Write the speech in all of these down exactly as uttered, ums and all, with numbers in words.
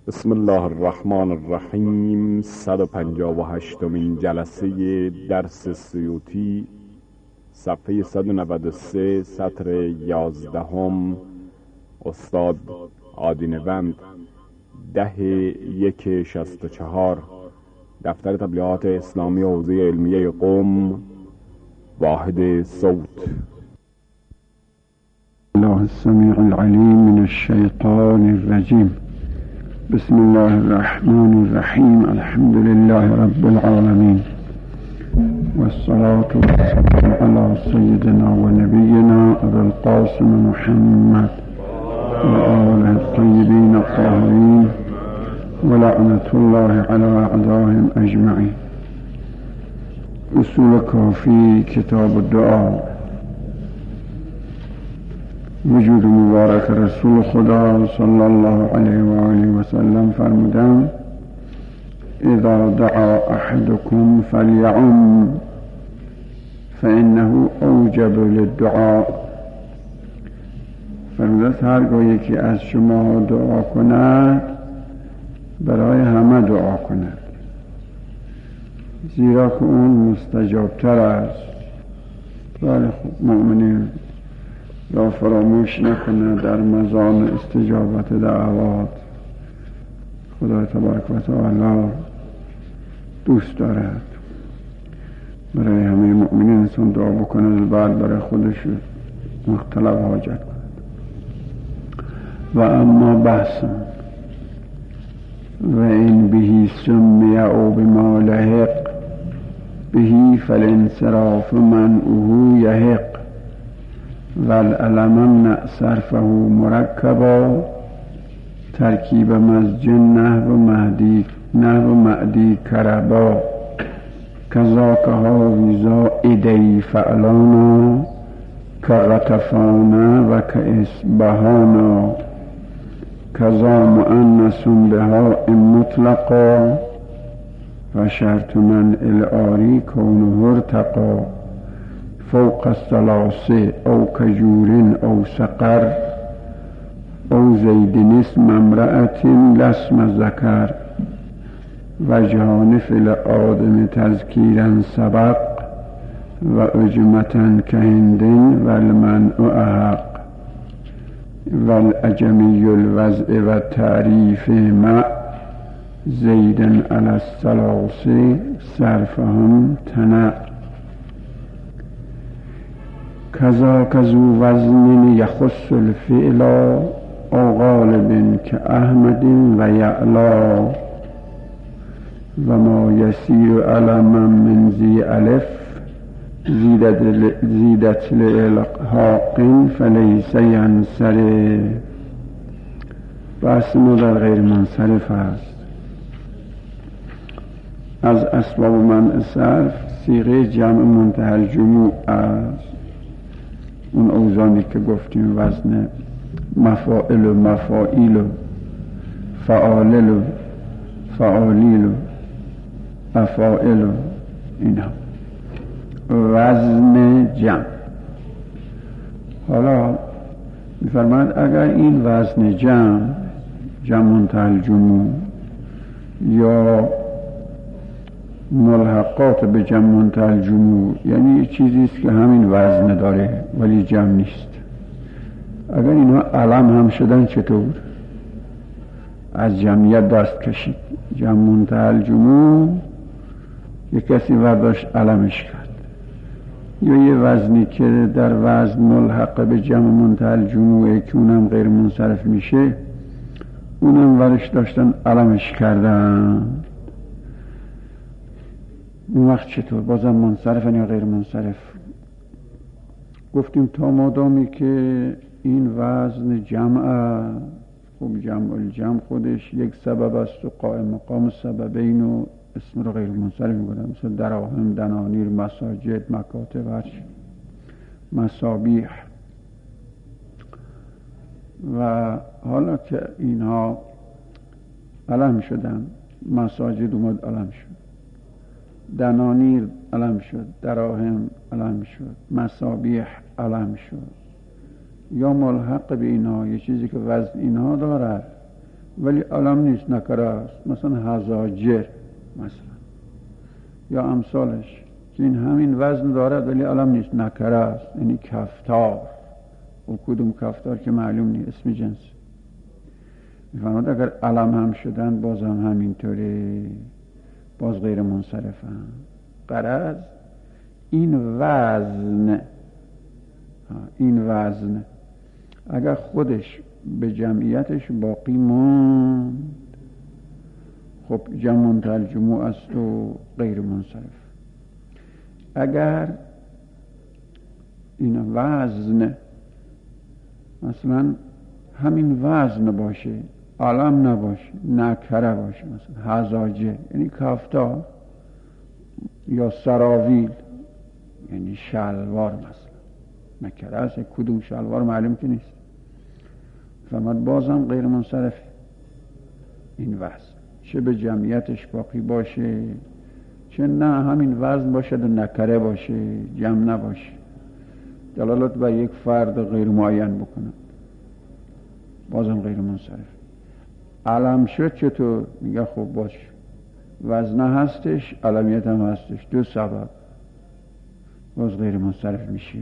بسم الله الرحمن الرحیم. صد و پنجاه و هشتمین جلسه درس سیوطی، صفحه صد و نود و سه، سطر یازدهم. استاد آدینوند، ده یک شصت و چهار، دفتر تبلیغات اسلامی حوزه علمیه قم، واحد صوت. الله السميع العليم من الشيطان الرجيم. بسم الله الرحمن الرحيم. الحمد لله رب العالمين، والصلاة والسلام على سيدنا ونبينا أبي القاسم محمد وآله الطيبين الطاهرين، ولعنة الله على أعدائهم أجمعين. اصول کافی، کتاب الدعاء. وجود مبارک رسول خدا صلی الله علیه و آله و سلم فرمودند: اذا دعا احدكم فليعم فانه اوجب للدعاء. فرمودند هرگاه یکی از شما دعا کند برای همه دعا کند، زیرا که اون مستجابتر است. ولی خب مؤمنین را فراموش نکنه در مزان استجابت دعوات. خدای تبارک و تعالی دوست دارد برای همه مؤمنین انسان دعا بکنه، بعد برای خودش مختلف حاجت کند. و اما بحث و این بهی سمی او بما لحق بهی فالانصراف منعه یحق والعلم صرفه مرکبا ترکیب مزج نحو مهدی نحو معدی کربا کذاک حاویزا ایدی فعلانا کغطفانا و کاسبهانا کذا مؤنث بها مطلقا و شرط من الاری کونه ارتقا فوق الثلاثه او کجور او سقر او زید اسم امرأة لاسم ذکر وجهان فی الآدم تذکیرا سبق و اجمتا کهندن و المنع احق و العجمی الوضع و تعریف مع زیدا علی الثلاثه صرفهم تنع کذا کذو وزن یخص الفعل او غالب که احمد و یعلا و ما یسیر علما من زی الف زیدت لالحاق فلیس ینصرف. بحث ما در غیر منصرف است. از اسباب منع صرف صیغه جمع منتهی الجموع است. اون اوزانی که گفتیم وزن مفاعل و مفاعیل و فعالل و فعالیل و افاعل و اینا وزن جمع. حالا می‌فرماید اگر این وزن جمع جمع منتهی الجموع یا ملحقات به جمع منتهی الجموع، یعنی چیزی است که همین وزن داره ولی جمع نیست، اگر اینها علم هم شدن چطور؟ از جمعیت دست کشید. جمع منتهی الجموع یک کسی برداشت علمش کرد، یا یه وزنی که در وزن ملحق به جمع منتهی الجموع که اونم غیر منصرف میشه، اونم ورش داشتن علمش کردن. اون وقت چطور؟ بازم منصرفن یا غیر منصرف؟ گفتیم تا مادامی که این وزن جمع، خب جمع الجمع خودش یک سبب است و قائم مقام سببین و اسم رو غیر منصرف میکنه، مثل دراهم، دنانیر، مساجد، مکاتب، هرچی مصابیح. و حالا که اینها علم شدن، مساجد اومد علم شد، دنانیر علم شد، دراهم علم شد، مصابیح علم شد، یا ملحق به اینها یه چیزی که وزن اینها دارد ولی علم نیست، نکره است. مثلا هزاجر مثلا یا امثالش که این همین وزن دارد ولی علم نیست، نکره است، یعنی کفتار. و کدوم کفتار که معلوم نیست، اسم جنس. میفهمد اگر علم هم شدن باز هم همینطوره، باز غیر منصرف هم. غرض این وزن این وزن اگر خودش به جمعیتش باقی موند، خب جمع منتهی الجموع است و غیر منصرف. اگر این وزن مثلا همین وزن باشه، علم نباشه، نکره باشه، مثلا هزاجه یعنی کفتار، یا سراویل یعنی شلوار، مثلا نکره است، کدوم شلوار معلوم که نیست، فهمت بازم غیر منصرف. این وزن چه به جمعیتش باقی باشه چه نه همین وزن باشد و نکره باشه، جمع نباشه، دلالت بر یک فرد غیر معین بکنه، بازم غیر منصرف. علم شد چطور؟ میگه خب باش، وزنه هستش، علمیت هم هستش، دو سبب، باز غیر منصرف میشه.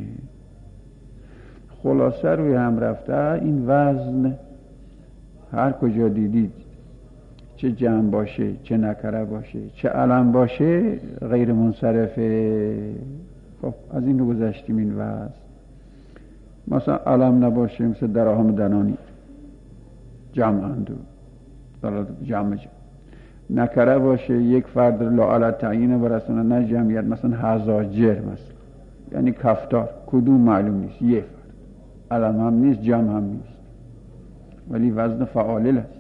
خلاصه روی هم رفته این وزن هر کجا دیدید چه جمع باشه چه نکره باشه چه علم باشه غیر منصرفه. خب از این رو گذشتیم. این وزن مثلا علم نباشه مثل دراهم دنانی جمع اندو جمع جمع، نکره باشه یک فرد لاعلت تعیین برسونه نه جمعیت، مثلا هزاجر مثلا یعنی کفتار، کدوم معلوم نیست، یه فرد، علم هم نیست جمع هم نیست ولی وزن فعالل است.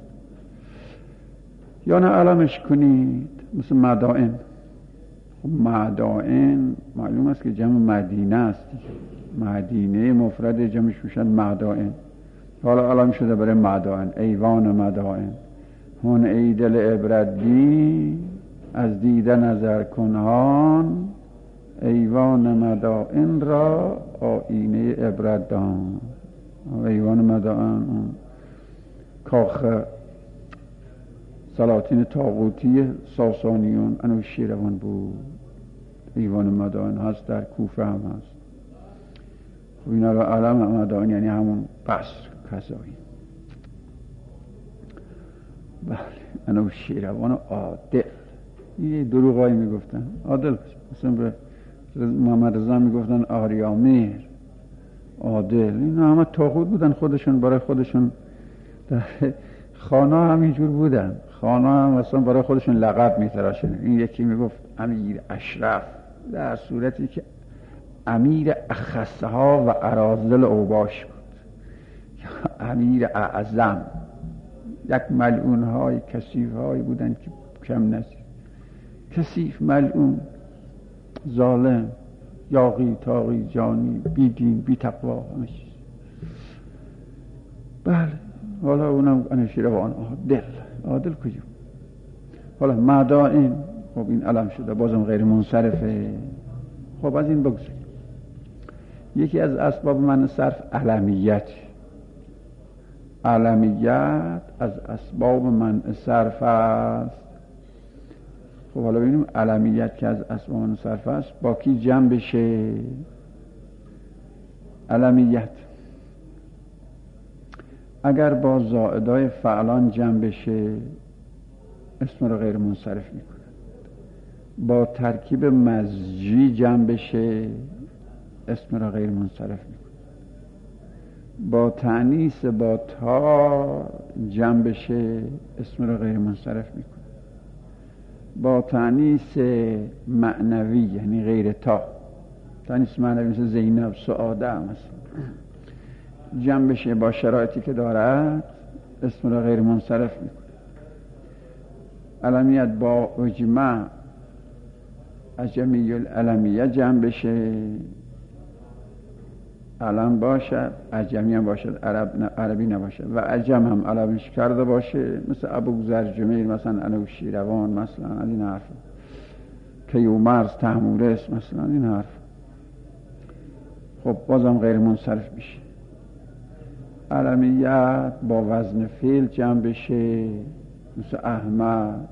یا نه علمش کنید مثل مدائن. خب مدائن معلوم است که جمع مدینه است، مدینه مفرد جمعش میشن مدائن، حالا علم شده برای مدائن، ایوان مدائن. هون ای دل عبرت دی از دیده نظر کنهان، ایوان مدائن را آینه عبرت دان. ایوان مدائن کاخ سلاطین طاغوتی ساسانیون انوشیروان بود. ایوان مدائن هست در کوفه هم هست. خب اینا را علم مدائن یعنی همون قصر کسایی. بله انوشیروان عادل، یه دروغایی میگفتن عادل، مثلا به محمد رضا میگفتن آریامیر عادل، اینا همه طاغوت بودن، خودشون برای خودشون در خانه همینجور بودن، خانه هم مثلا برای خودشون لقب میتراشن. این یکی میگفت امیر اشرف در صورتی که امیر اخصها و اراذل اوباش بود، یا امیر اعظم، یک ملعون های کثیف های بودن که کم نزید، کثیف، ملعون، ظالم، یاغی، تاغی، جانی، بی دین، بی تقوا، همه چیز. بله حالا اونم انوشیروان عادل، عادل کجا؟ حالا مدائن، خب این علم شده بازم غیر منصرفه. خب از این بگذاریم. یکی از اسباب منع صرف علمیت. علمیت از اسباب منع صرف است. خب حالا ببینیم علمیت که از اسباب منع صرف است با کی جمع بشه؟ علمیت اگر با زائدای فعلان جمع بشه اسم رو غیر منصرف میکنه. با ترکیب مزجی جمع بشه اسم رو غیر منصرف میکنه. با تأنیث با تا جمع بشه اسم رو غیر منصرف میکنه. با تأنیث معنوی یعنی غیر تا، تأنیث معنوی مثل زینب، سعاده مثلا، جمع بشه با شرایطی که دارد اسم را غیر منصرف میکنه. علمیت با اجماع اجمی العلمیت جمع بشه، علم باشد، اجمی هم باشد، عرب عربی نباشد، و عجم هم علمش کرده باشه مثل ابوذر جمیل مثلا انوشیروان مثلا، از این حرف، کیومرث، طهمورث مثلا، این حرف. خب بازم غیر منصرف میشه. علمیت با وزن فعل جمع بشه، مثل احمد،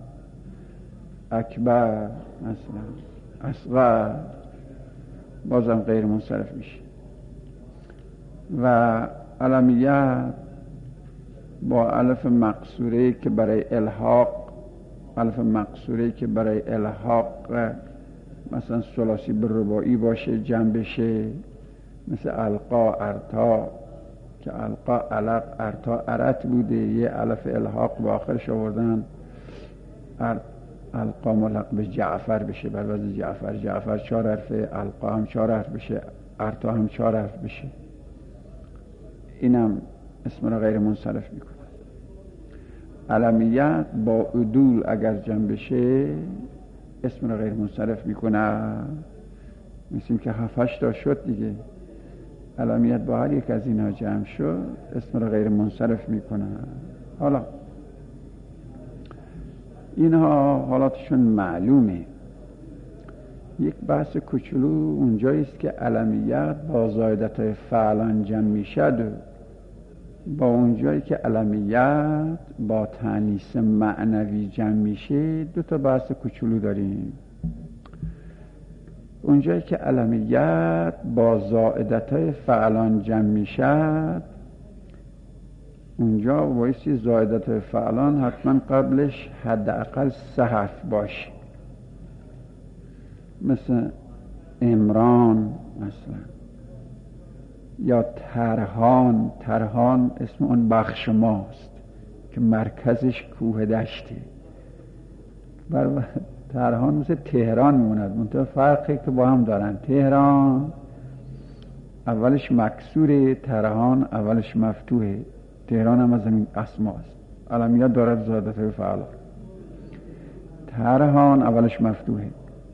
اکبر، مثلا اصغر، بازم غیر منصرف میشه. و علمیت با الف مقصوره که برای الحاق، الف مقصوره که برای الحاق مثلا ثلاثی به رباعی باشه جمع بشه، مثل القا، ارتا، که القا، علق، ارتا، ارت بوده، یه الف الحاق با آخرش آوردن، القا ملحق به جعفر بشه بر وزن جعفر، جعفر چهار حرفه، القا هم چهار حرف بشه، ارتا هم چهار حرف بشه. اینم اسم را غیر منصرف میکنه. علمیت با عدول اگر جمع بشه اسم را غیر منصرف میکنه. مثل که هفتش تا شد دیگه. علمیت با هر یک از اینها جمع شد اسم را غیر منصرف میکنه. حالا اینها حالاتشون معلومه. یک بحث کوچولو اونجاییست که علمیت با زائدت فعلان جمع میشد، با اونجایی که علمیت با تانیث معنوی جمع میشه دو تا بحث کوچولو داریم. اونجایی که علمیت با زائدت فعلان جمع میشد، اونجا بایستی زائدت فعلان حتما قبلش حداقل سه حرف باشه، مثل عمران مثلا، یا ترهان. ترهان اسم اون بخش ماست که مرکزش کوه دشته. بر ترهان مثل تهران میموند، منتها فرقی که با هم دارن. تهران اولش مکسوره، ترهان اولش مفتوحه. تهران هم از این اسماست. علمیت دارد زائدت فعلان. ترهان اولش مفتوحه.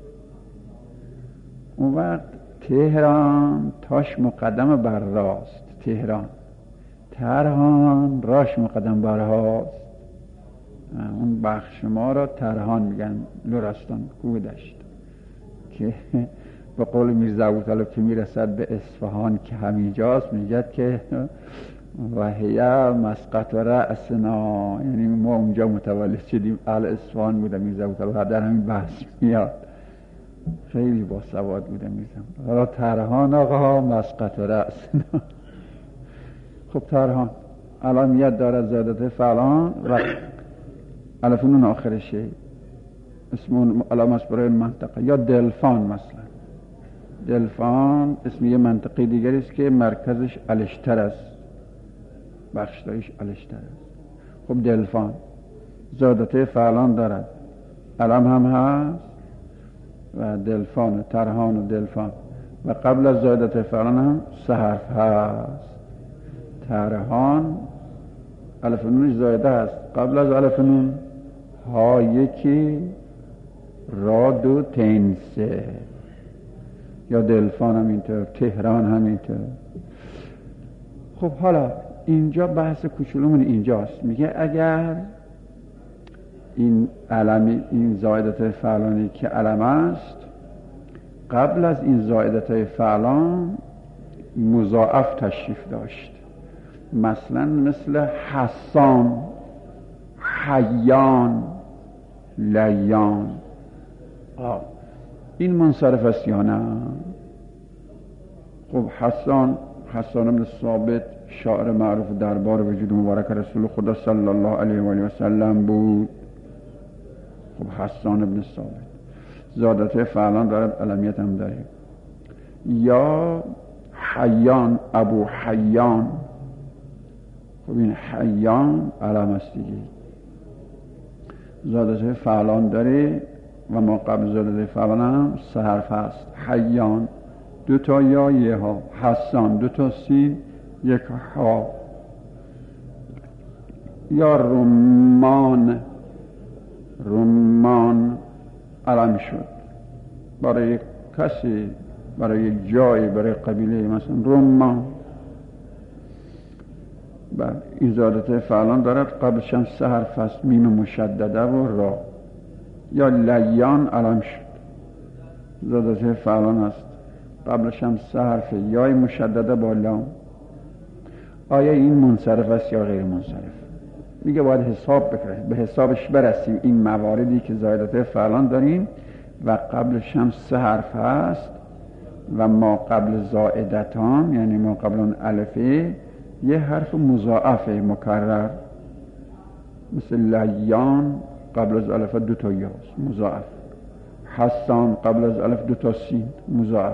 اون وقت تهران تاش مقدم بر راست، تهران. ترهان راش مقدم بر هاست. اون بخش ما را ترهان میگن، لرستان، کوه دشت، که به قول میرزا ابوطالب که میرسد به اصفهان که همینجاست، میگد که و هی مسقط و رأسنا، یعنی ما اونجا متولد شدیم، اهل اصفهان بودم. میرزا ابوطالب در همین بحث میاد، خیلی با سواد بودم میرزا. حالا ترهان آقا مسقط و رأسنا. خب ترهان علمیت دارد زائدت فعلان و الف نون آخرشه، اسم علامه است برای منطقه. یا دلفان مثلا، دلفان اسم یه منطقه دیگری است که مرکزش الشتر است، بخشداریش الشتر است. خب دلفان زائدت فعلان دارد، علم هم هست و دلفان و ترهان و دلفان، و قبل از زائدت فعلان هم سه حرف هست. ترهان الف نونش زائده است، قبل از الف نون ها یکی، را دو، تین سه. یا دلفان هم اینطور، تهران هم اینطور. خب حالا اینجا بحث کوچولومون اینجاست. میگه اگر این علم، این زائدت فعلانی که علم است، قبل از این زائدت فعلان مضاعف تشریف داشت، مثلا مثل حسان، حیان، لیان، آه. این منصرف است یا نه؟ خب حسان، حسان بن ثابت شاعر معروف دربار وجود مبارک رسول خدا صلی الله علیه و آله و سلم بود. خب حسان بن ثابت زائدت فعلان دارد، علمیت هم داره. یا حیان، ابو حیان. خب این حیان علم است دیگه، زائدت فعلان داره و ما قبل زائدت فعلان هم سه حرف هست. حیان دو تا یا یه ها، حسان دو تا سین یک ها. یا رمان، رمان علم شد برای کسی، برای جایی، برای قبیله، مثلا رمان. بله این زائدت فعلان دارد، قبلش هم سه حرف است، میم مشدده و را. یا لیان علم شد، زائدت فعلان است، قبلش هم سه حرف، یای مشدده با لام. آیا این منصرف است یا غیر منصرف؟ میگه باید حساب بکنیم، به حسابش برسیم. این مواردی که زائدات فعلان داریم و قبلش هم سه حرف هست و ما قبل زائدتان، یعنی ما قبل اون الفه یه حرف مضاعف مکرر، مثل لیان قبل از الف دو تا یاست مضاعف، حسان قبل از الف دو تا سین مضاعف،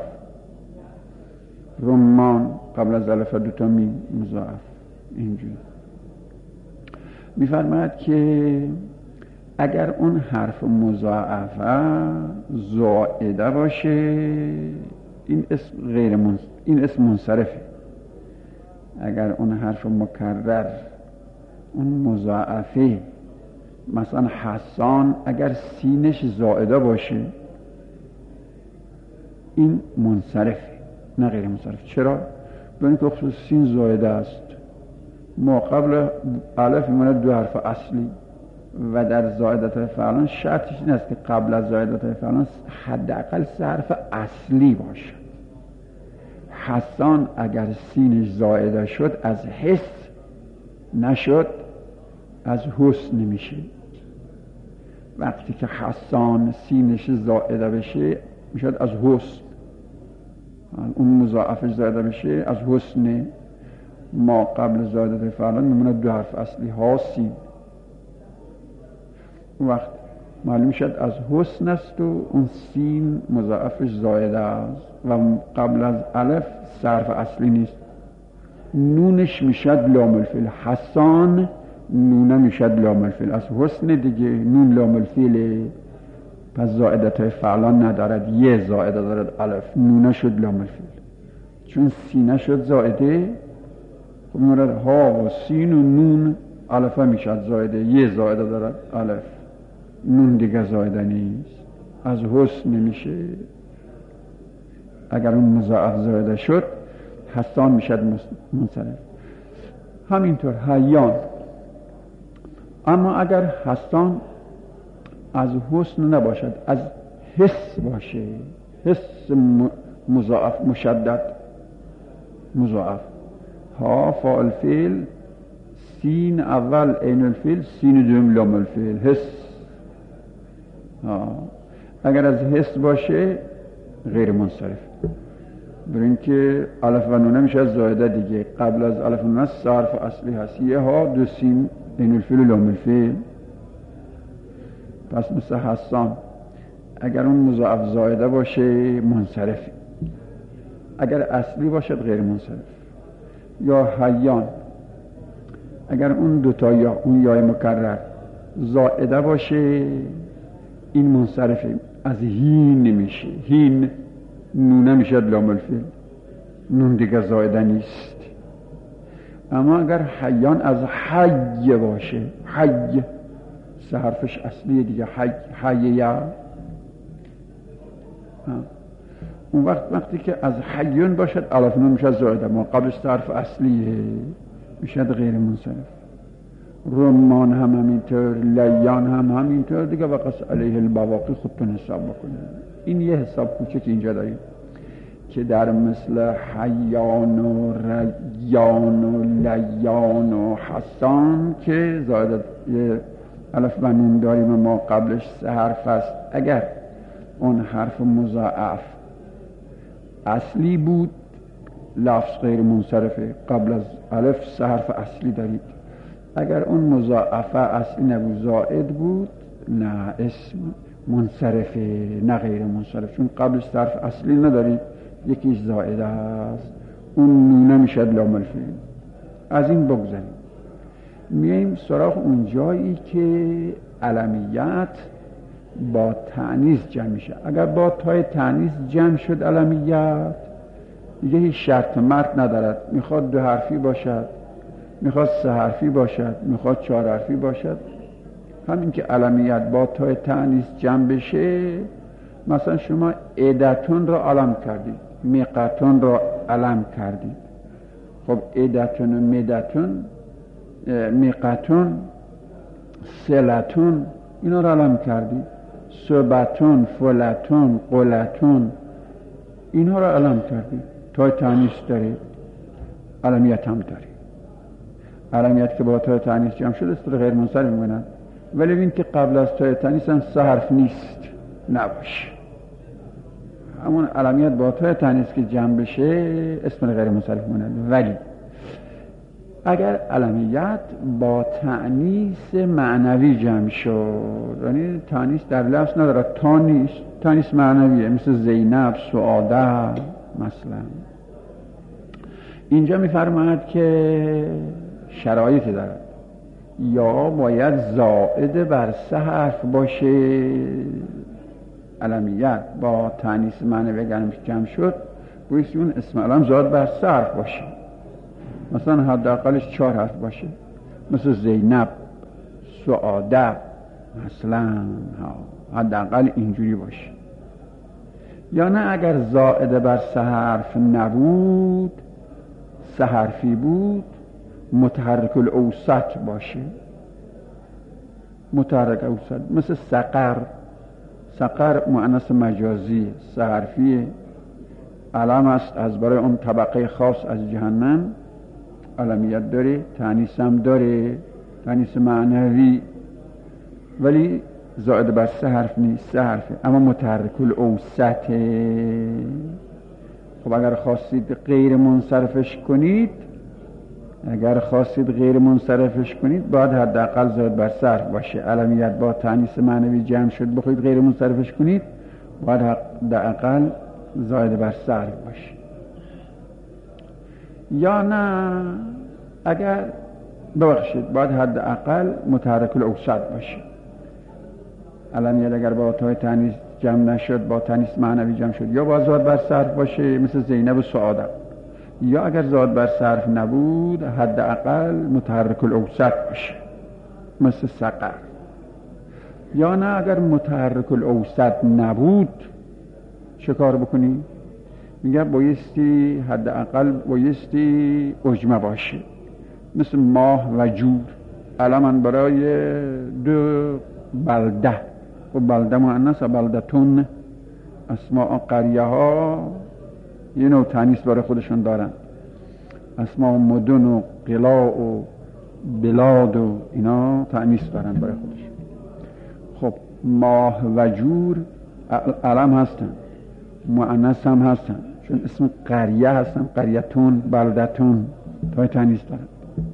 رمان قبل از الف دو تا میم مضاعف. اینجوری میفرماید که اگر اون حرف مضاعفه زائده باشه این اسم غیر منصرف، این اسم منصرفه. اگر اون حرف مکرر اون مضاعفه، مثلا حسان اگر سینش زائده باشه این منصرفه نه غیر منصرف. چرا؟ به اینکه خصوص سین زائده است. ما قبل الف میمونه دو حرف اصلی و در زائدات فعلان شرطش این است که قبل از زائدات فعلان حداقل سه حرف اصلی باشه. حسان اگر سینش زائده شد از حس نشد از حسن نمیشه. وقتی که حسان سینش زائده بشه میشد از حسن، اون مضاعفش زائده بشه از حسن. ما قبل زائدات فعلان میمونه دو حرف اصلی ها سین، اون وقت معلوم شد از حسن است و اون سین مضاعفش زائده است و قبل از الف حرف اصلی نیست. نونش میشد لام الفعل. حسان نونه میشد لام الفعل، از حسن دیگه نون لام الفعل، پس زائدات فعلان ندارد، یه زائده دارد الف، نونه شد لام الفعل. چون سینه شد زائده خب میموند ها و سین و نون الف میشد زائده، یه زائده دارد الف، نون دیگه زائده نیست، از حسن نمیشه. اگر اون مضاعف زائده شد حسان میشد منصرف. همینطور حیان. اما اگر حسان از حسن نباشد از حس باشه، حس مضاعف مشدد مضاعف، ها فاعل فعل سین اول عین الفعل سین دوم لام الفعل، حس. ها اگر از حس باشه غیر منصرف، برای اینکه الف و نونه میشه زائده دیگه. قبل از الف و نونه حرف اصلی هست، یه ها دو سین عین الفعل و لام الفعل. پس مثل حسان اگر اون مضاعف زائده باشه منصرف، اگر اصلی باشد غیر منصرف. یا حیان اگر اون دوتا یا اون یای مکرر زائده باشه این منصرفه، از هین نمیشه، هین نونه میشد لام الفعل، نون دیگه زائده نیست. اما اگر حیان از حی باشه، حی سه حرفش اصلیه دیگه، حی حی یا، اون وقت وقتی که از حیون باشد الف نون میشد زائده، ما قبلش سه حرف اصلیه میشد غیر منصرف. رمان هم همینطور، لیان هم همینطور دیگه. وقص علیه البواقی خودتون حساب بکنید. این یه حساب کوچک اینجا داریم که در مثل حیان و ریان و لیان و حسان که زائده الف و نون داریم و ما قبلش سه حرف است، اگر اون حرف مضاعف اصلی بود لفظ غیر منصرفه، قبل از الف سه حرف اصلی دارید. اگر اون مضاعفه اصلی نبود زائد بود نه اسم منصرفه نه غیر منصرف، چون قبلش سه حرف اصلی ندارید، یکیش زائده است، اون نونه میشد لام الفعل. از این بگذاریم میاییم سراغ اون جایی که علمیت با تأنیث جمع میشه. اگر با تای تأنیث جمع شد علمیت دیگه هیچ شرط مرد ندارد، میخواد دو حرفی باشد، میخواد سه حرفی باشد، میخواد چهار حرفی باشد. همین که علمیت با تای تأنیث جمع بشه، مثلا شما عدتون را علم کردید، میقتون را علم کردید. خب عدتون و میدتون، میقتون، سلتون اینا را علم کردید، صبتون، فلتون، قلتون اینا را علم کردید. تای تأنیث دارید، علمیت هم دارید. علمیت که با تای تانیث جمع شد اسم غیر منصرف میمونن، ولی ببین که قبل از تای تانیث هم سه حرف نیست نباشه، همون علمیت با تای تانیث که جمع بشه اسم غیر منصرف میمونن. ولی اگر علمیت با تانیث معنوی جمع شد، یعنی تانیث در لفظ نداره، تانیث تانیث معنویه، مثل زینب، سعاده مثلا، اینجا میفرماید که شرایطی دارد، یا باید زائد بر سه حرف باشه، علمیت با تانیث معنوی اگر جمع شد بایستی اون اسم علم زائد بر سه حرف باشه، مثلا حداقلش چهار حرف باشه، مثل زینب، سعاده مثلا، حداقل اینجوری باشه. یا نه اگر زائد بر سه حرف نبود، سه حرفی بود، متحرک الاوسط باشه، متحرک اوسط، مثل سقر. سقر مؤنث مجازی، سه حرفیه، علم است از برای اون طبقه خاص از جهنم، علمیت داره، تانیث هم داره، تانیث معنوی، ولی زائد بر سه حرف نیست، سه حرفه، اما متحرک الاوسطه. خب اگر خواستید غیر منصرفش کنید، اگر خواستید غیر منصرفش کنید باید حداقل زائد بر سه حرف باشه. علمیت با تانیث معنوی جمع شد بخواید غیر منصرفش کنید باید حداقل زائد بر سه حرف باشه. یا نه اگر ببخشید باید حداقل متحرک الاوسط باشه. علمیت اگر با تای تانیث جمع نشد، با تانیث معنوی جمع شد، یا باید زائد بر سه حرف باشه مثل زینب و سعاده، یا اگر زائد بر سه حرف نبود حداقل متحرک الاوسط باشه مثل سقر. یا نه اگر متحرک الاوسط نبود چه کار بکنی؟ میگه بایستی حداقل بایستی اجمه باشه، مثل ماه و جور. علمان برای دو بلده، و بلده مؤنث و بلدتون، اسماء قریه ها یه نوع تانیث برای خودشون دارن، اسماء مدن و قلاع و بلاد و اینا تانیث دارن برای خودشون. خب ماه و جور علم هستن، مؤنث هم هستن، چون اسم قریه هستن، قریتون، بلدتون، تای تانیث دارن.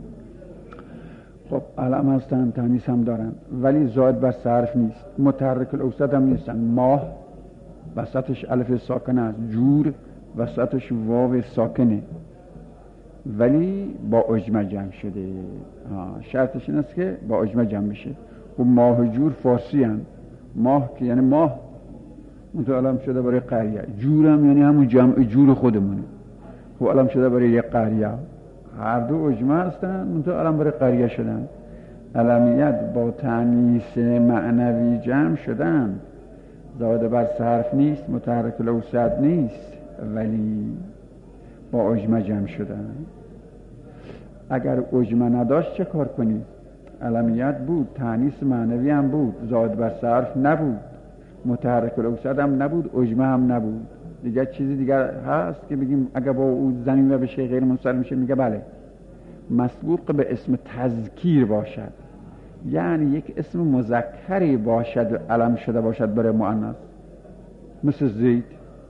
خب علم هستن، تانیث هم دارن، ولی زائد بر سه حرف نیست، متحرک الاوسط هم نیستن. ماه وسطش الف ساکنه است، جور وسطش واو ساکنه، ولی با اجمه جمع شده. شرطش این است که با اجمه جمع بشه. خب ماه و جور فارسی هم، ماه که یعنی ماه متعلم شده برای قریه، جور هم یعنی همون جمع جور خودمونه، خب علم شده برای یک قریه، هر دو اجمه هستن متعلم برای قریه شدن. علمیت با تانیث معنوی جمع شدن، زائد بر سه حرف نیست، متحرک الاوسط نیست، ولی با اجمه جمع شدن. اگر اجمه نداشت چه کار کنید؟ علمیت بود، تانیث معنوی هم بود، زائد بر سه حرف نبود، متحرک الاوسط هم نبود، اجمه هم نبود. دیگه چیزی دیگر هست که بگیم اگر با او زمین و بشه غیر منصرف میشه؟ میگه بله، مسبوق به اسم تذکیر باشد، یعنی یک اسم مذکری باشد، علم شده باشد برای مؤنث، مثل زید.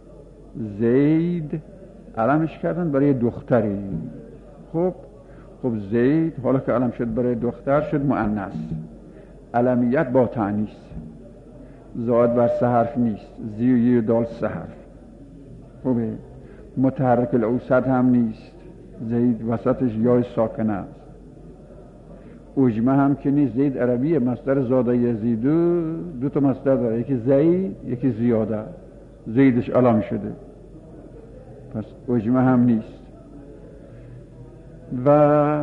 زید علمش کردن برای دختری، خب خب زید حالا که علم شد برای دختر شد مؤنث. علمیت با تانیث، زائد بر سه حرف نیست، زی و ی و دال سه حرف، خوبه. متحرک الاوسط هم نیست، زید وسطش یا ساکنه است. اجمه هم که نیست، زید عربیه، مصدر زاده یزیدو دو تا مصدر داره، یکی زید یکی زیاده، زیدش علم شده، پس اجمه هم نیست. و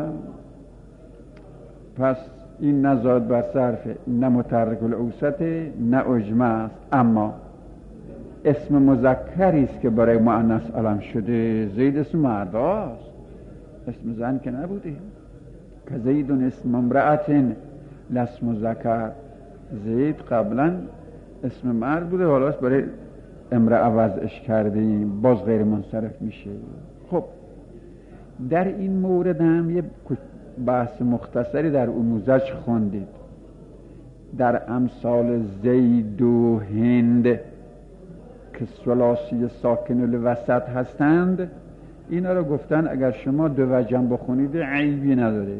پس این نه زائد بر سه حرفه، نه متحرک الاوسطه، نه اجمه است. اما اسم مذکری است که برای مؤنث علم شده. زید اسم مرداست، اسم زن که نبوده. که زید اسم امرأت لاسم ذکر، زید قبلا اسم مرد بوده، حالا برای امرأه وضعش کردیم، باز غیر منصرف میشه. خب در این مورد هم یه بحث مختصری در اموزج خوندید در امثال زید و هند که ثلاثی ساکن الوسط هستند. اینا رو گفتن اگر شما دو وجم بخونید عیبی نداره.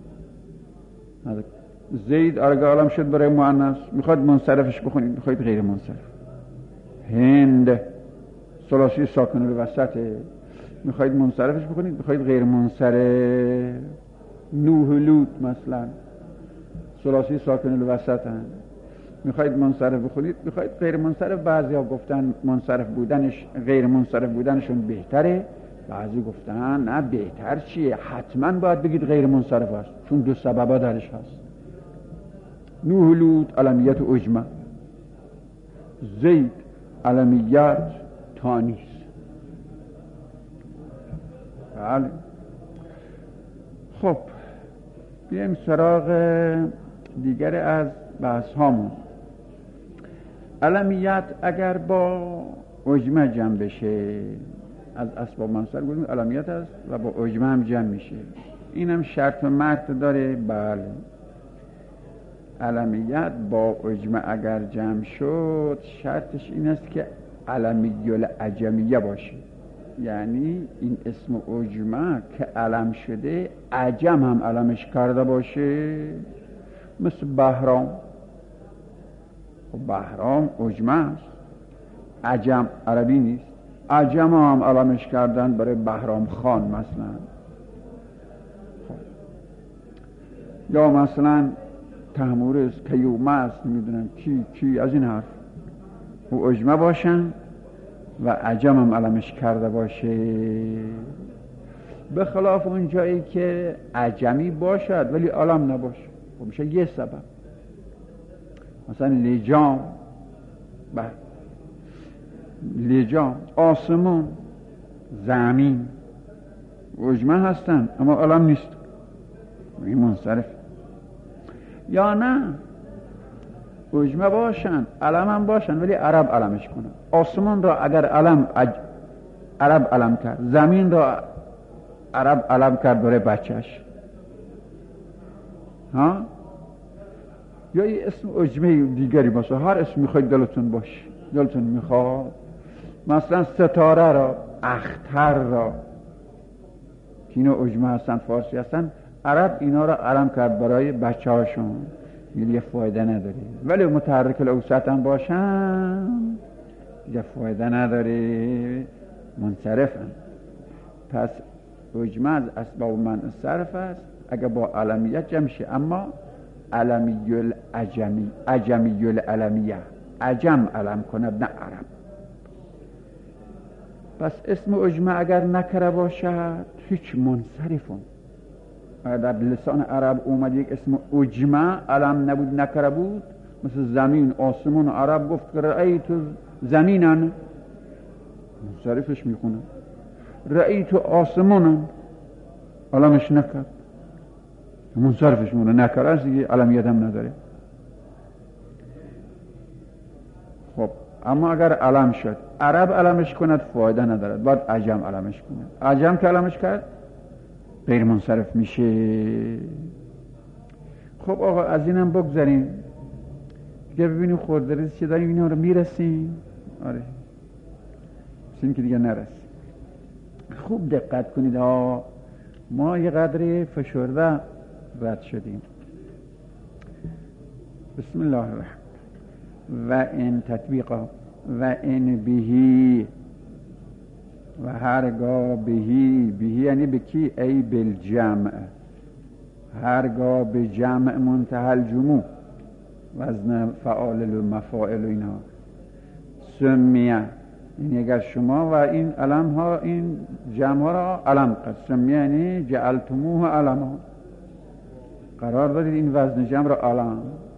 زید آرگه عالم شد برای مؤنث، میخواد منصرفش بخونید، میخواید غیر منصرف. هند ثلاثی ساکن الوسطه، میخواید منصرفش بخونید، میخواید غیر منصرف. نوح و لوط مثلا ثلاثی ساکن الوسط هست، میخواید منصرف بخونید، میخواید غیر منصرف. بعضی ها گفتن منصرف بودنش غیر منصرف بودنشون بهتره، بعضی گفتن نه بهتر چیه، حتما باید بگید غیر منصرف هست چون دو سببا درش هست. نوح و لوط علمیت و اجمع، زید علمیت تانیث. بله خب بیایم سراغ دیگر از بحث هامون. علمیت اگر با اجمع جمع بشه، از اسباب منصرف گفتیم علمیت است و با اجمع هم جمع میشه. این هم شرط و مرد داره. بله علمیت با اجمع اگر جمع شد شرطش این است که علمی العجمیه باشه، یعنی این اسم اجمع که علم شده عجم هم علمش کرده باشه. مثل بهرام، بهرام اجمع است، عجم عربی نیست. عجم هم علمش کردن برای بهرام خان مثلا. یا مثلا تحمورس، کیومه است، نمیدونم کی کی از این حرف و اجمع باشن و عجم هم علمش کرده باشه، به خلاف اون جایی که عجمی باشد ولی علم نباشه. خب میشه یه سبب. مثلا لجام، بله لجام، آسمون، زمین اجمع هستن اما علم نیست، این منصرف. یا نه اجمع باشن علم هم باشن ولی عرب علمش کنن. آسمون را اگر علم اج... عرب علم کرد، زمین را عرب علم کرد برای بچهش، ها؟ یا یه اسم اجمعی دیگری باشه، هر اسم میخواید دلتون باشه، دلتون میخواد. مثلا ستاره را، اختر را که اینا اجمع هستن، فارسی هستن، عرب اینا را علم کرد برای بچه هاشون، یه فایده نداره. ولی متحرک الاوسط هم باشن یه فایده نداره، منصرفن. پس اجماع از اسباب منصرف است اگر با علمیت جمع شه، اما علمی العجمی، عجمی العلمیه، عجم علم کند نه عرب. پس اسم اجماع اگر نکره باشد هیچ منصرفون. اگر در لسان عرب اومد یک اسم اجماع علم نبود نکره بود، مثل زمین، آسمون، عرب گفت که رأیت زمینن، منصرفش میخونه. رأیت آسمونن علمش نکرد، منصرفش مونه. نکره است دیگه، علمیت هم نداره. خب اما اگر علم شد عرب علمش کند فایده ندارد، باید عجم علمش کند. عجم که علمش کرد غیر منصرف میشه. خب آقا از اینم بگذاریم دیگه، ببینیم خورده ریز چه داریم، اینا رو میرسیم. آره سیم که دیگه نرسیم. خوب دقت کنید ها، ما یه قدری فشرده رد شدیم. بسم الله الرحمن و این تطبیقا و این بهی و هرگاه بهی، بهی یعنی بکی، ای بالجمع، هرگاه به جمع منتهى الجموع، وزن فعال و مفاعل و اینها. سمیه یعنی اگر شما و این علم ها، این جمع ها را علم قد، سمیه یعنی جعلتموه علم ها، قرار دارید این وزن جمع را علم.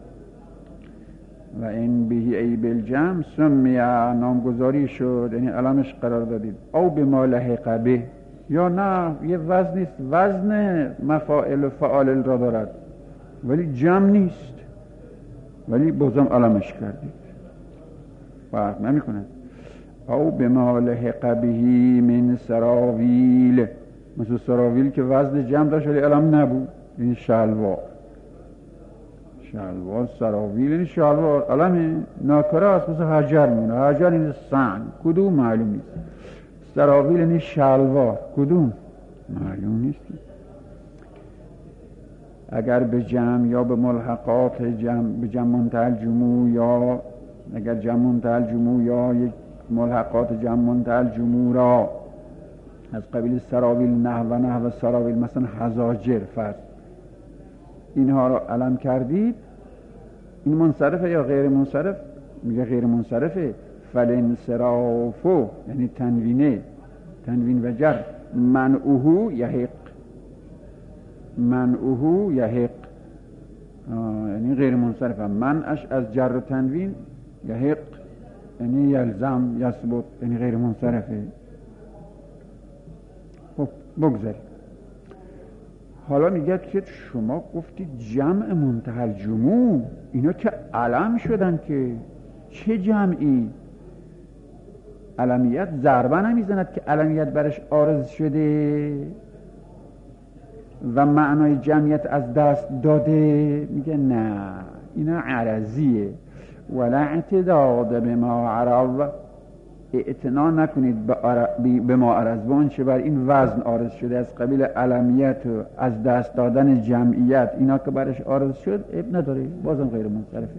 و این بهی ای بالجمع سمیه، نامگذاری شد یعنی علمش قرار دادید. او بما لحق به، یا نه یه وزن نیست، وزن مفاعل و فعال را دارد ولی جمع نیست، ولی بازم علمش کردید، فرق نمی کند. او بما لحق به من سراویل، مثل سراویل که وزن جمع داشت ولی علم نبود، این شلوار، شلوار سراویل این شلوار علم ناکره است، مثل حجر میونه، حجر این سنگ کدوم معلوم نیست، سراویل این شلوار کدوم معلوم نیست. اگر به جمع یا به ملحقات جمع، به جمع منتهی الجموع، یا اگر جمع منتهی الجموع یا یک ملحقات جمع منتهی الجموع را از قبیل سراویل نحو و نحو سراویل مثلا حزاجر فرض اینها را علم کردید، این منصرفه یا غیر منصرف؟ میگه غیر منصرفه. فالانصرافو یعنی تنوینه، تنوین و جر، منعوه یحق، منعوه یحق یعنی غیر منصرفه، منعش از جر و تنوین، یحق یعنی یلزم یثبت یعنی غیر منصرفه. خب بگذارید. حالا میگه که شما گفتید جمع منتهی الجموع، اینا که علم شدن، که چه جمعی؟ علمیت ضربه نمیزند که علمیت برش عارض شده و معنای جمعیت از دست داده. میگه نه، اینا عرضیه. ولا اعتداد به ما عرض، اعتنا نکنید به ما عرض، به اون چه بر این وزن عارض شده از قبیل علمیت و از دست دادن جمعیت، اینا که برش عارض شد اب نداره، بازم غیر منصرفه.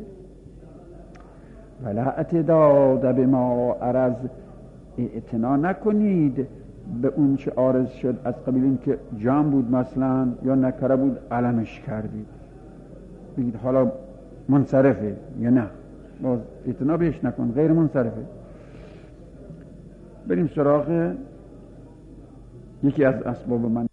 ولا اعتداد به ما عرض، اعتنا نکنید به اون چه عارض شد از قبیل این که جمع بود مثلا یا نکره بود علمش کردید، بگید حالا منصرفه یا نه، باز اعتنا بهش نکن، غیر منصرفه. بریم سراغ یکی از اسباب من.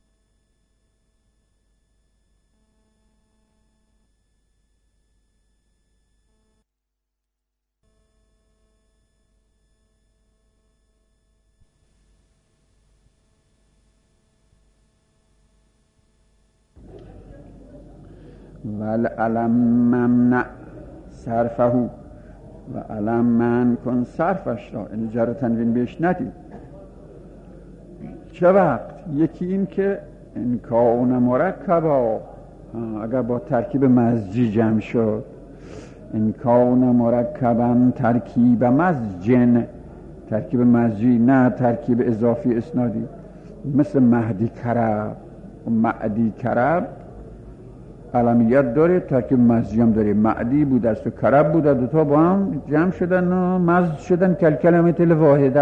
والعلم ممنع صرفه، و علم من کن صرفش را، این جر و تنوین بهش ندید. چه وقت؟ یکی این که این کون مرکبا، اگر با ترکیب مزجی جمع شد، این کون مرکبا ترکیب مزجن، ترکیب مزجی نه ترکیب اضافی اسنادی، مثل مهدی کرب و معدی کرب علمیت داره، ترکیب مزجی هم داره. معدی بود است و کرب بود، دوتا با هم جمع شدن و مزج شدن کل کلمت الواحده،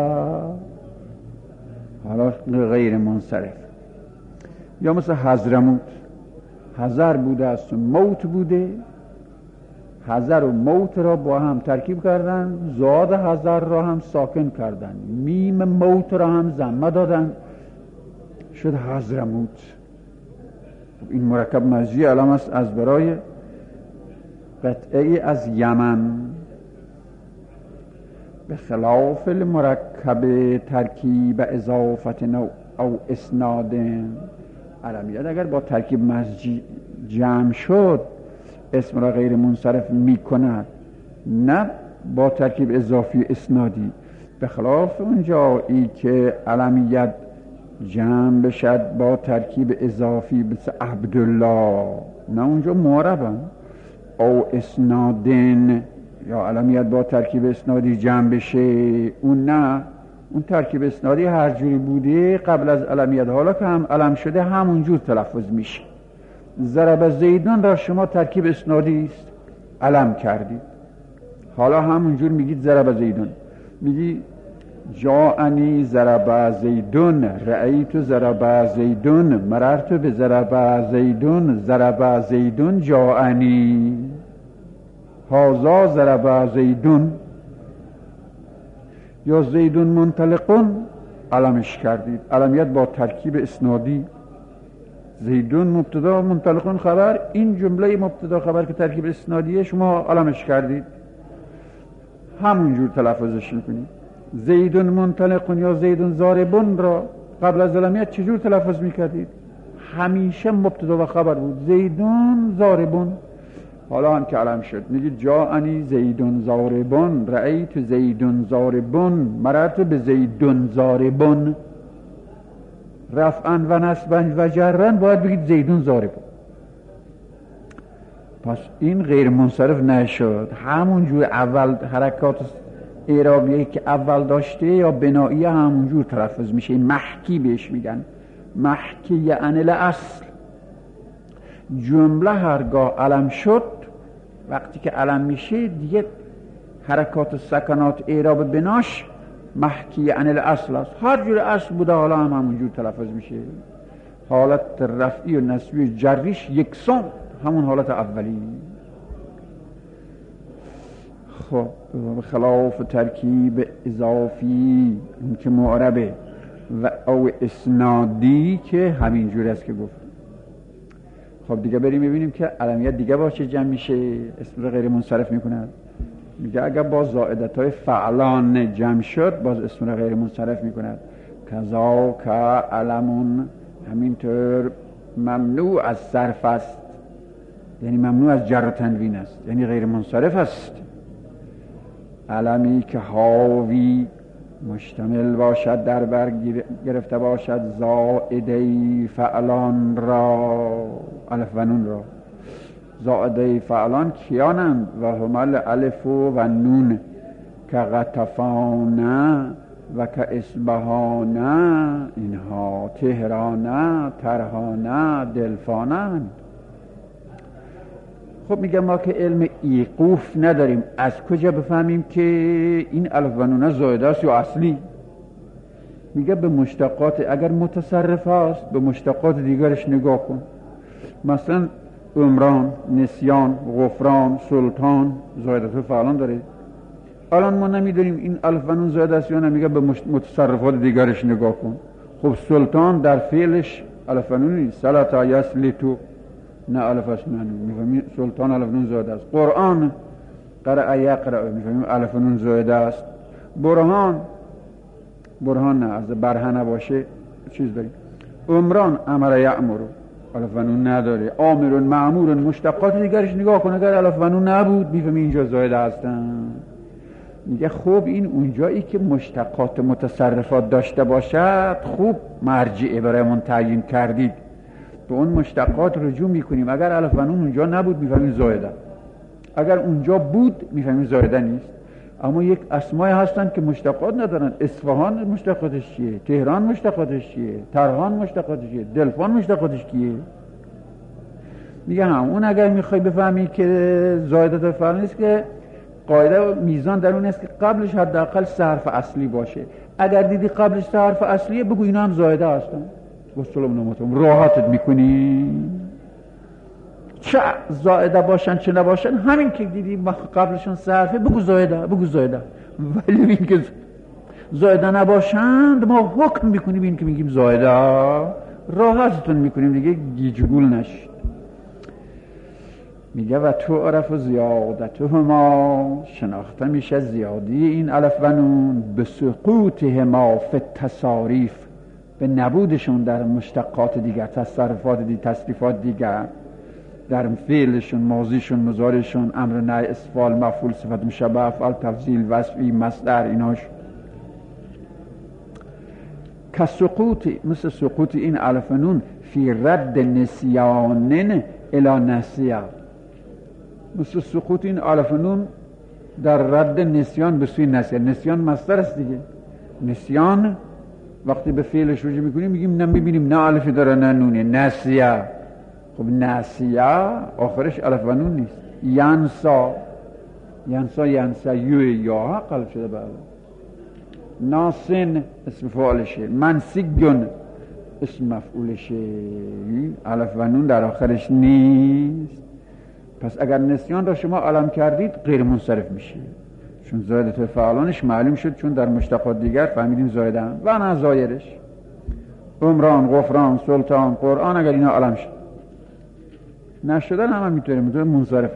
حالا غیر منصرف. یا مثل حضرموت، حضر بوده است و موت بوده، حضر و موت را با هم ترکیب کردن، زاد حضر را هم ساکن کردن، میم موت را هم ضمه دادن، شد حضرموت. این مرکب مزجی علم است از برای قطعه از یمن، به خلاف المرکب ترکیب اضافت نوع او اسناد. علمیت اگر با ترکیب مزجی جمع شد اسم را غیر منصرف می کند، نه با ترکیب اضافی اسنادی. به خلاف اون جایی که علمیت جمع بشد با ترکیب اضافی، مثل عبدالله، نه اونجا معربن. او اسنادن، یا علمیت با ترکیب اسنادی جمع بشه، اون نه، اون ترکیب اسنادی هر جوری بوده قبل از علمیت، حالا که هم علم شده همونجور تلفظ میشه. ضرب زیدون را شما ترکیب اسنادی است علم کردید، حالا همونجور میگید ضرب زیدون. میگی جاءنی ضرب زیدون، رأیت ضرب زیدون، مررت به ضرب زیدون، ضرب زیدون جاءنی، هذا ضرب زیدون. یا زیدون منطلقون علمش کردید، علمیت با ترکیب اسنادی، زیدون مبتدا منطلقون خبر، این جمله مبتدا خبر که ترکیب اسنادیه شما علمش کردید، همونجور تلفظش میکنید. زیدون منطلقون یا زیدون ضاربون را قبل از علمیت چجور تلفظ میکردید؟ همیشه مبتدا و خبر بود، زیدون ضاربون. حالا هم که علم شد میگید جاءنی زیدون ضاربون، رأیت زیدون ضاربون، مررت به زیدون ضاربون. رفعا و نصبا و جرا باید بگید زیدون ضارب. پس این غیر منصرف نشد، همونجور اول حرکات اعرابیه که اول داشته یا بنایی همونجور تلفظ میشه. این محکی بهش میگن، محکی یعنی الاصل. جمله هرگاه علم شد، وقتی که علم میشه دیگه حرکات سکنات اعراب بناش محکی یعنی الاصل است. هر جور اصل بوده حالا هم همونجور تلفظ میشه. حالت رفعی و نصبی و جریش یکسان همون حالت اولی. خب خلاف ترکیب اضافی که معربه و او اسنادی که همین جور است که گفت. خب دیگه بریم ببینیم که علمیت دیگه با چه جمع میشه اسم رو غیر منصرف میکنه. میگه اگر با زائدت های فعلان جمع شد باز اسم رو غیر منصرف میکند. کذا که علمون همینطور ممنوع از صرف است، یعنی ممنوع از جر و تنوین است، یعنی غیر منصرف است. علمی که حاوی مشتمل باشد در بر گرفته باشد زائده فعلان را، الف و نون را. زائده فعلان کیانند؟ و همال الف و نون که غطفانه و که اسبهانه، اینها تهرانه، ترهانه، دلفانه. خب میگه ما که علم ایقوف نداریم، از کجا بفهمیم که این الف و نون زائده است یا اصلی؟ میگه به مشتقات، اگر متصرف است به مشتقات دیگرش نگاه کن. مثلا عمران، نسیان، غفران، سلطان زائدت فعلان داره. الان ما نمیدونیم این الف و نون زائده است یا نه، میگه به متصرفات دیگرش نگاه کن. خب سلطان در فعلش الف و نون نیست، سلطا یسلطو نه الف و نون، میفهمیم سلطان الف و نون زائده است. قرآن قرأ یقرأ، میفهمیم الف و نون زائده است. برهان، برهان نه از برهنه باشه چیز داریم. عمران امر یأمر الف و نون نداره. آمر مأمور مشتقات دیگرش نگاه کن، اگر الف و نون نبود میفهمیم اینجا زائده هستن. میگه خوب این اونجایی که مشتقات متصرفات داشته باشد خوب مرجعه برایمون تعیین کردید، به اون مشتقات رجوع میکنیم. اگر الف و نون اونجا نبود میفهمیم زائده، اگر اونجا بود میفهمیم زائده نیست. اما یک اسمای هستن که مشتقات ندارن. اصفهان مشتقاتش چیه؟ تهران مشتقاتش چیه؟ ترهان مشتقاتش چیه؟ دلفان مشتقاتش کیه؟ میگه هم اون اگر میخوای بفهمی که زائده فعل نیست که قاعده میزان در اون است که قبلش حداقل حرف اصلی باشه. اگر دیدی قبلش حرف اصلیه بگو اینا هم زائده هستن. وسلام نماتم راحتت میکنی. چه زائده باشن چه نباشن، همین که دیدی قبلشون حرفه بگو زائده، بگو زائده. ولی این که زائده نباشند ما حکم میکنیم این که میگیم زائده، راحتتون میکنیم دیگه گیجگول نشید. میگه و تو عرف و زیادتهما، شناخته میشه زیادی این الف و نون به سقوطهما فی التصاریف، به نبودشون در مشتقات دیگر، تصرفات دیگر، تصریفات دیگر، در فعلشون، ماضیشون، مضارعشون، امر نهی، اسفال، مفعول، صفت مشبه، افعال، تفضیل، وصفی، مصدر، ایناش که سقوط، مثل سقوط این الف و نون فی رد نسیانن الی نسیه، مثل سقوط این الف و نون در رد نسیان به سوی نسیه. نسیان مصدر است دیگه. نسیان وقتی به فعلش رجوع میکنیم میگیم نه، میبینیم نه الفی داره نه نونه. نسیه، خب نسیه آخرش الف و نون نیست. ینسا، ینسا ینسا یو یا قلب شده بعد. ناسن اسم فعالشه. منسیگون اسم مفعولشه. الف و نون در آخرش نیست. پس اگر نسیان را شما علم کردید غیر منصرف میشه، چون زائده فعلانش معلوم شد، چون در مشتقات دیگر فهمیدیم زائده هم. و نه زایرش عمران، غفران، سلطان، قرآن اگر اینا علم شد، نشدن هم هم میتونه میتونه منصرف.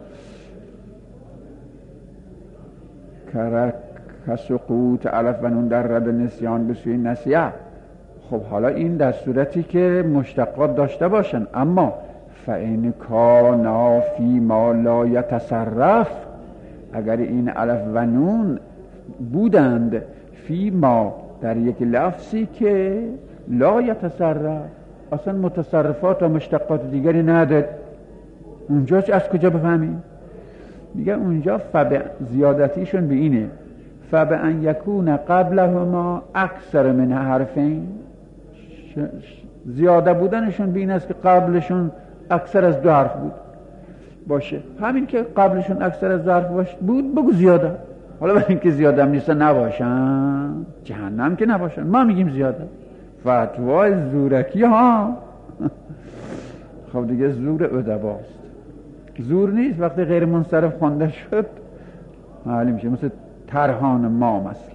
کرک سقوط الف و نون در رد نسیان به سوی نسیه. خب حالا این در صورتی که مشتقات داشته باشن، اما فإن کانا فی ما لا یتصرف، اگر این الف و نون بودند فی ما در یک لفظی که لا یتصرف، اصلا متصرفات و مشتقات دیگری نداره. اونجا از کجا بفهمیم؟ میگه اونجا فب زیادتیشون به اینه فبأن یکون قبلهما اکثر من حرفین، زیاده بودنشون به این است که قبلشون اکثر از دو حرف بود باشه. همین که قبلشون اکثر از دو حرف باشه بود بگو زیاده. حالا برای اینکه زیاده هم نیستن نباشن، جهنم که نباشن، ما میگیم زیاده. فتوای زورکی ها. خب دیگه زور ادباست، زور نیست. وقتی غیر منصرف خوانده شد معلوم میشه، مثل ترهان ما مثلا.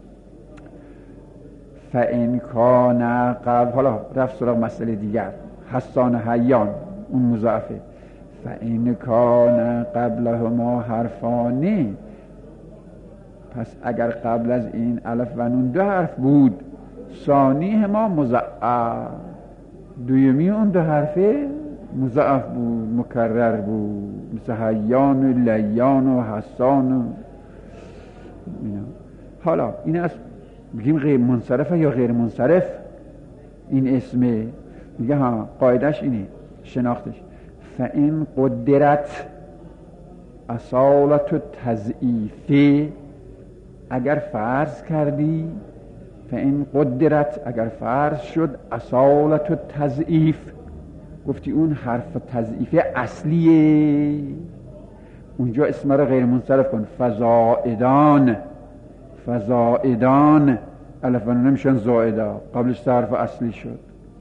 فإن کان قبل، حالا رفت سراغ مسئله دیگر، حسان حیان اون مضاعفه. فإن کان قبلهما حرفانی، پس اگر قبل از این الف و نون دو حرف بود، ثانی ما مضاعف، دویمی اون دو حرفه مضاعف بود، مکرر بود، مثل حیان و لیان و حسان و اینا. حالا این از بگیم غیر منصرفه یا غیر منصرف این اسمه، میگه ها قاعدش اینه شناختش. فإن قدرت اصالت تضعیفه، اگر فرض کردی، فإن قدرت اگر فرض شد، اصالت تضعیف، گفتی اون حرف تضعیفه اصلیه، اونجا اسم رو غیر منصرف کن. فزائدان، فزائدان الف و نون میشن زائده، قبلش حرف اصلی شد.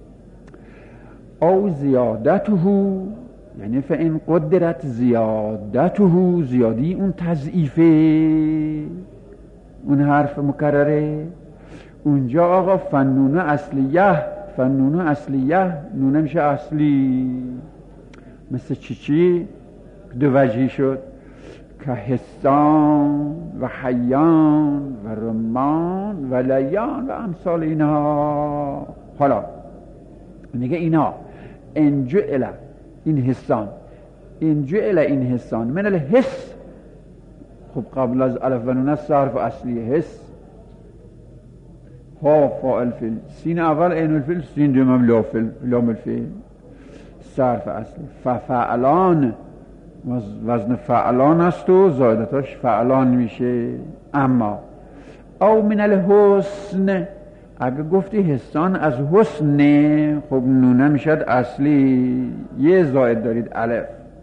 او زیادته، یعنی فإن قدرت زیادته، زیادی اون تضعیفه، اون حرف مکرره. اونجا آقا فنون اصلیه، فنون اصلیه نونه میشه اصلی. مثل چی چی؟ دو وجهی شد که حسان و حیان و رمان و لیان و امثال اینها. حالا میگه اینا ان جعل، این حسان، ان جعل این حسان من الحس، خب قبل از الف و نون است حرف اصلی حس. ها فاعل فعل، سین اول عین الفعل، سین دوم لام الفعل، صرف اصلی. ففعلان وزن فعلان است و زایدتاش فعلان میشه. اما او من الحسن، اگه گفتی حسان از حسن، خب نونه میشد اصلی، یه زاید دارید الف.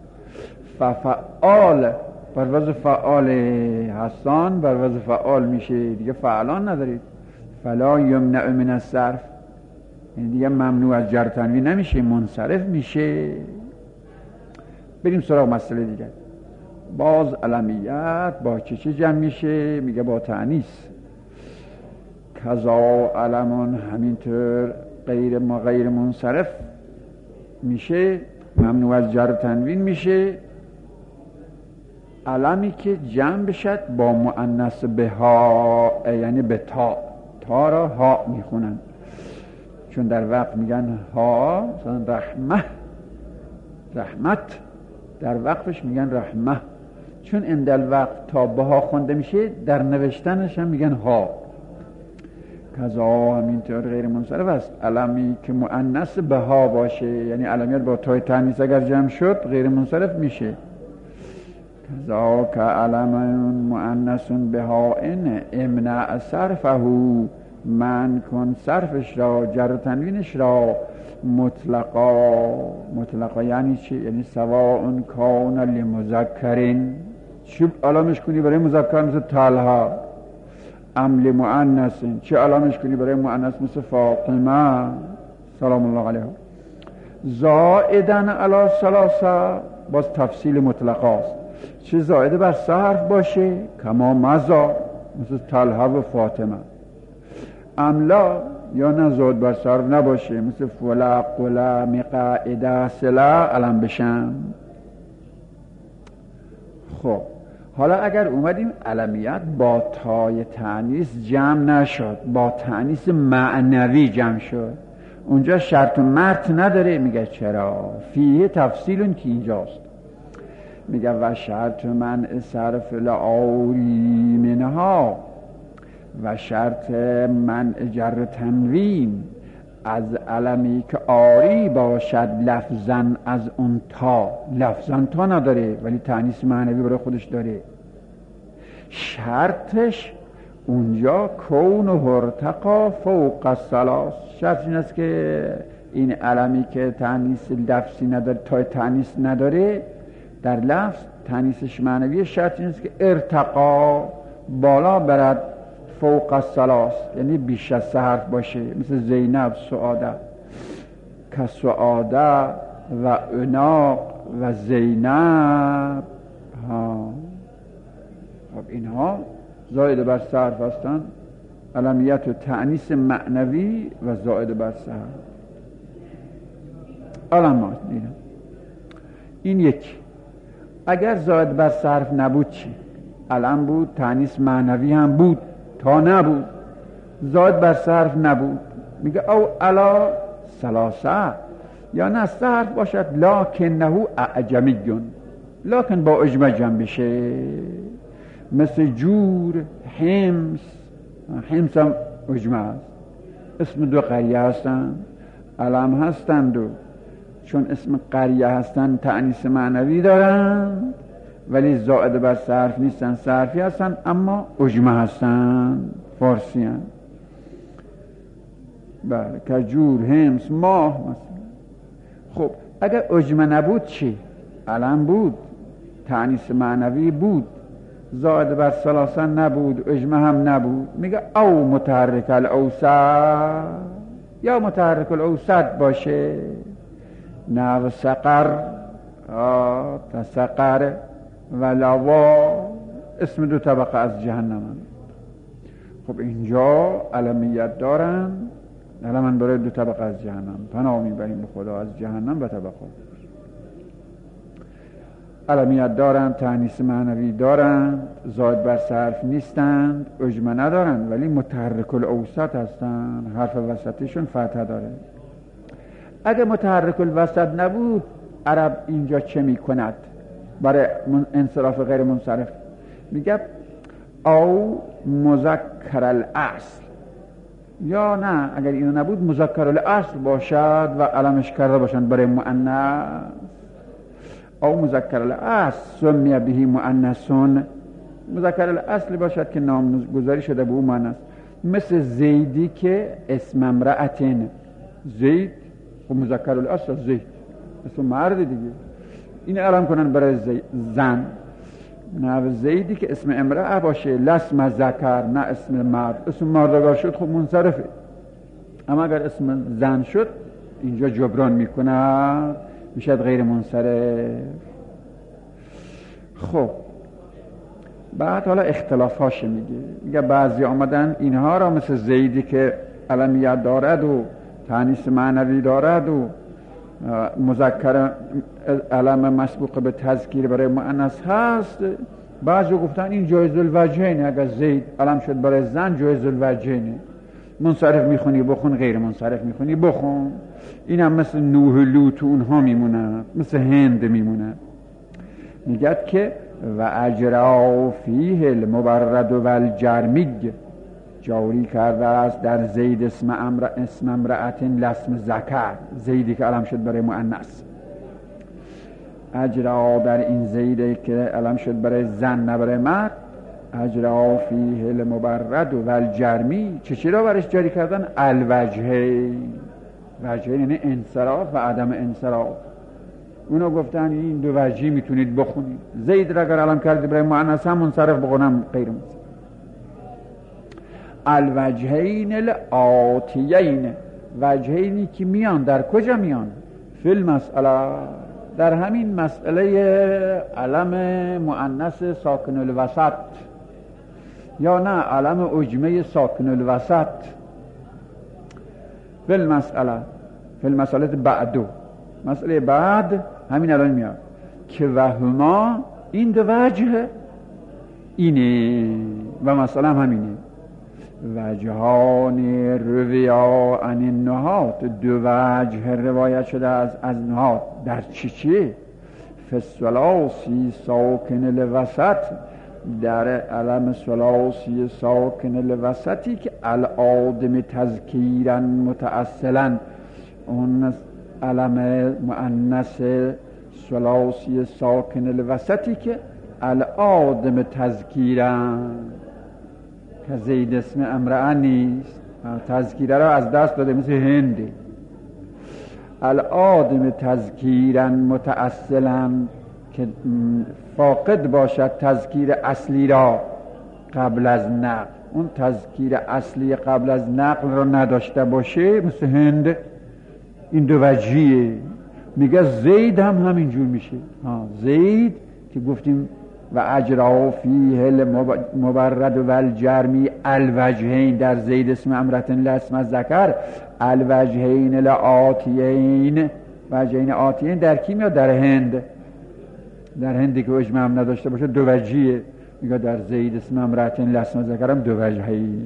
ففعال بر وزن فعال، حسان بر وزن فعال میشه دیگه، فعلان ندارید. فلا یمنع من الصرف، یعنی دیگه ممنوع از جر تنوین نمیشه، منصرف میشه. بریم سراغ مسئله دیگه. باز علمیت با چه چه جمع میشه؟ میگه با تأنیث. کذا علمون، همینطور غیر ما غیر منصرف میشه، ممنوع از جر تنوین میشه. علمی که جمع بشد با مؤنث به ها، یعنی به تا، تا را ها میخونن، چون در وقت میگن ها، مثلا رحمه، رحمت، در وقتش میگن رحمه، چون اندل وقت تا به ها خونده میشه، در نوشتنش هم میگن ها. کذا همینطور غیر منصرف است علمی که مؤنث به ها باشه، یعنی علمیت با تای تانیث اگر جمع شد غیر منصرف میشه. کذا که علم مؤنث به ها ان امنع صرفه، من کن صرفش را، جر و تنوینش را، مطلقا. مطلقا یعنی چی؟ یعنی سواء کان لمذکرین، چی علامش کنی برای مذکر مثل طلحه، ام لمؤنث، چی علامش کنی برای مؤنث مثل فاطمه سلام الله علیها. زائدن علی ثلاثه، باز تفصیل مطلقاست، چه زائده بر سه حرف باشه، کما مزا، مثل طلحه و فاطمه. املا یا نه زائد بر سه حرف نباشه، مثل فلا، قلا، مقاعده، سلا، علم بشن. خب حالا اگر اومدیم علمیت با تای تأنیث جمع نشد، با تأنیث معنوی جمع شد، اونجا شرط و مرط نداره. میگه چرا؟ فیه تفصیلون که اینجاست. میگه و شرط منع صرف لعوری منها، و شرط منع جر تنوین از علمی که آری باشد لفظاً از اون تا، لفظاً تا نداره ولی تأنیث معنوی برای خودش داره. شرطش اونجا کون و ارتقا فوق الثلاث، شرط این است که این علمی که تأنیث لفظی نداره، تا تأنیث نداره در لفظ، تأنیثش معنوی، شرط این است که ارتقا بالا برد فوق الثلاث، یعنی بیش از سه حرف باشه، مثل زینب، سعاده، که سعاده و عناق و زینب ها. خب اینها زائد بر سه حرف هستن، علمیت و تأنیث معنوی و زائد بر سه حرف. علامات دیدم این یک. اگر زائد بر سه حرف نبود چی؟ علم بود، تأنیث معنوی هم بود، تا نبود، زائد بر سه حرف نبود، میگه او علا ثلاثه، یا نه سه حرف باشد لکنه اعجمیون، لکن با اجمه جمع بشه، مثل جور، حمص، حمص هم اجمه است، اسم دو قریه هستن، علم هستند و چون اسم قریه هستن تأنیث معنوی دارن ولی زائد بر سه حرف نیستن، سه حرفی هستن اما اجمه هستن، فارسی هستن. بله، که جور، حمص، ماه مثلا. خب اگر اجمه نبود چی؟ علم بود، تأنیث معنوی بود، زائد بر ثلاثه نبود، اجمه هم نبود، میگه او متحرک الاوسط، یا متحرک الاوسط باشه، نو سقر، تسقر و لوا، اسم دو طبقه از جهنم. خب اینجا علمیت دارن، علمان برای دو طبقه از جهنم، پناه میبریم به خدا از جهنم و طبقه. علمیت دارن، تأنیث معنوی دارن، زائد بر سه حرف نیستند، اجمه ندارن ولی متحرک الاوسط هستن، حرف وسطشون فتحه داره. اگه متحرک الوسط نبود عرب اینجا چه میکند برای انصراف غیر منصرف؟ میگه او مذکر الاصل، یا نه اگر اینو نبود مذکر الاصل باشد و علمش کرده باشند برای مؤنث، او مذکر الاصل سمی به مؤنثون، مذکر الاصل باشد که نام گذاری شده به اون مؤنث، مثل زیدی که اسم امرأتین، زید و مذکر الاصل زید، اسم مرد دیگه، این علم کنن برای زن. نه زیدی که اسم امرأه باشه، لاسم ذکر، نه اسم مرد، اسم مردگار شد خب منصرفه، اما اگر اسم زن شد اینجا جبران میکنه، میشد غیر منصرف. خب بعد حالا اختلاف هاش میگه، میگه بعضی آمدن اینها را مثل زیدی که علمیت دارد و تأنیث معنوی دارد و مذکر علم مسبوق به تذکیر برای مؤنث هست، بعضی گفتن این جایز الوجهین، اگر زید علم شد برای زن جایز الوجهین، منصرف میخونی بخون، غیر منصرف میخونی بخون. این هم مثل نوح لوط اونها میمونه، مثل هند میمونه. میگه که و اجرا فیه المبرد و الجرمی، جاری کرده است در زید اسم امر اسم امرأت لاسم ذکر، زیدی که علم شد برای مؤنث، اجرا در این زیدی که علم شد برای زن نه برای مرد، اجرا فیه المبرد و الجرمی، چه چرا برش جاری کردن؟ الوجهین، وجهین یعنی انصراف و عدم انصراف. اونو گفتن این دو وجهی میتونید بخونید، زید را اگر علم کردی برای مؤنث هم منصرف بخونم غیر منصرف. الوجهین الاتیین، وجهینی که میان، در کجا میان؟ فی المسئله، در همین مسئله علم مؤنث ساکن الوسط، یا نه علم اجمه ساکن الوسط، فی المسئله، فی المسئله بعدو، مسئله بعد همین الان میاد که وهما، این دو وجه اینه و مسئله هم همینه. وجهان رویا عن النهات، دو وجه روایت شده از از نهات، در چی چی؟ فسلاسی ساکن الوسط، در علم ثلاثی ساکن الوسطی که الآدم تذکیرا متأصلا، اون علم مؤنث ثلاثی ساکن الوسطی که الآدم تذکیرا، که زید اسم امرأة نیست، تذکیره را از دست داده، مثل هندی. الآدم تذکیرا متأصلا، که فاقد باشد تذکیر اصلی را قبل از نقل، اون تذکیر اصلی قبل از نقل را نداشته باشه، مثل هند. این دو وجهیه. میگه زید هم همینجور میشه. ها زید که گفتیم و اجرا فیه المبرد و الجرمی الوجهین، در زید اسم امرتن لاسم ذکر الوجهین لآتیین، وجهین آتیین در کی میاد؟ در هند. در هندی که اجماع هم نداشته باشه دو وجهیه. میگه در زید اسم امرتن لاسم ذکر هم دو وجهی.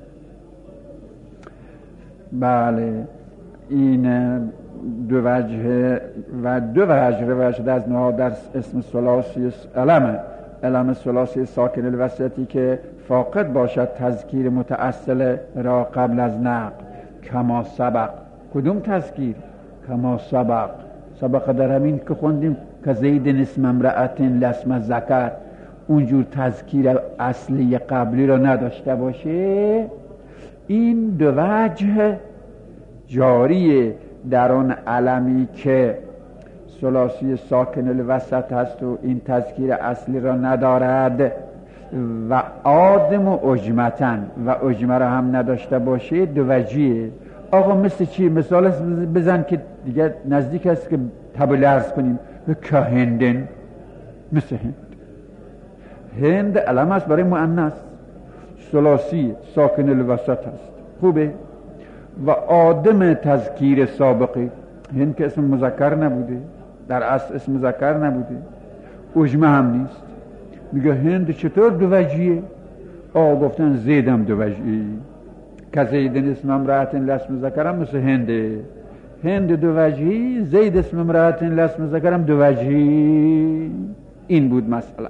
بله این دو وجه و دو وجه روایت از نها در اسم ثلاثی علم علم ثلاثی ساکن الوسطی که فاقد باشد تذکیر متأصل را قبل از نقل. کما سبق، کدوم تذکیر؟ کما سبق، سبق در همین که خوندیم که زید اسم امرأة لاسم ذکر، اونجور تذکیر اصلی قبلی را نداشته باشه. این دو وجه جاریه در آن علمی که ثلاثی ساکن الوسط هست و این تذکیر اصلی را ندارد و آدم و اجمتن و اجمه را هم نداشته باشه. دو وجهیه. آقا مثل چی؟ مثال بزن که دیگه نزدیک است که تبله ارز کنیم. که هندن، مثل هند. هند علم است برای مؤنث، ثلاثی ساکن الوسط هست، خوبه. و آدم تذکیر سابقی، هند که اسم مذکر نبوده، در اصل اسم مذکر نبوده، اجمه هم نیست. میگه هند چطور دو وجهیه؟ آقا گفتن زید هم دو وجهی، که زید اسم امرأة لاسم ذکر هم مثل هنده. هند دو وجهی، زید اسم امرأة لاسم ذکر هم دو وجهی. این بود مسئله.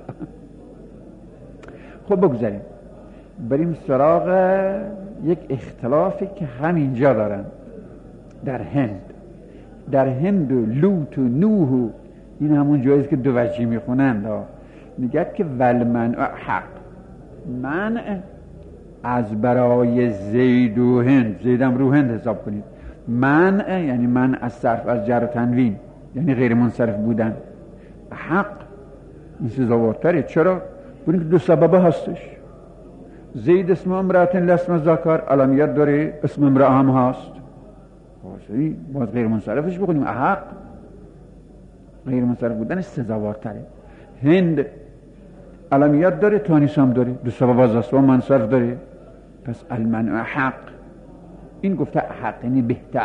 خب بگذاریم بریم سراغ یک اختلافی که همینجا دارن در هند. در هند و لوط و نوح و این همون جاییست که دو وجهی میخونند. میگه که والمنع حق، منع از برای زید و هند، زیدم رو هند حساب کنید. منع یعنی من از صرف، از جر و تنوین، یعنی غیر منصرف بودن. حق این سزاوارتره. چرا؟ برای که دو سببه هستش. زید اسم امرأة لاسم ذکر علمیت داره، اسم امرأة هم هست، باید غیر منصرفش بخونیم. حق غیر منصرف بودنش سزاوارتره. هند علمیت داره، تانیث هم داره، دو سبب از اسم منصرف داره. پس المنع حق، این گفته حق یعنی بهتر.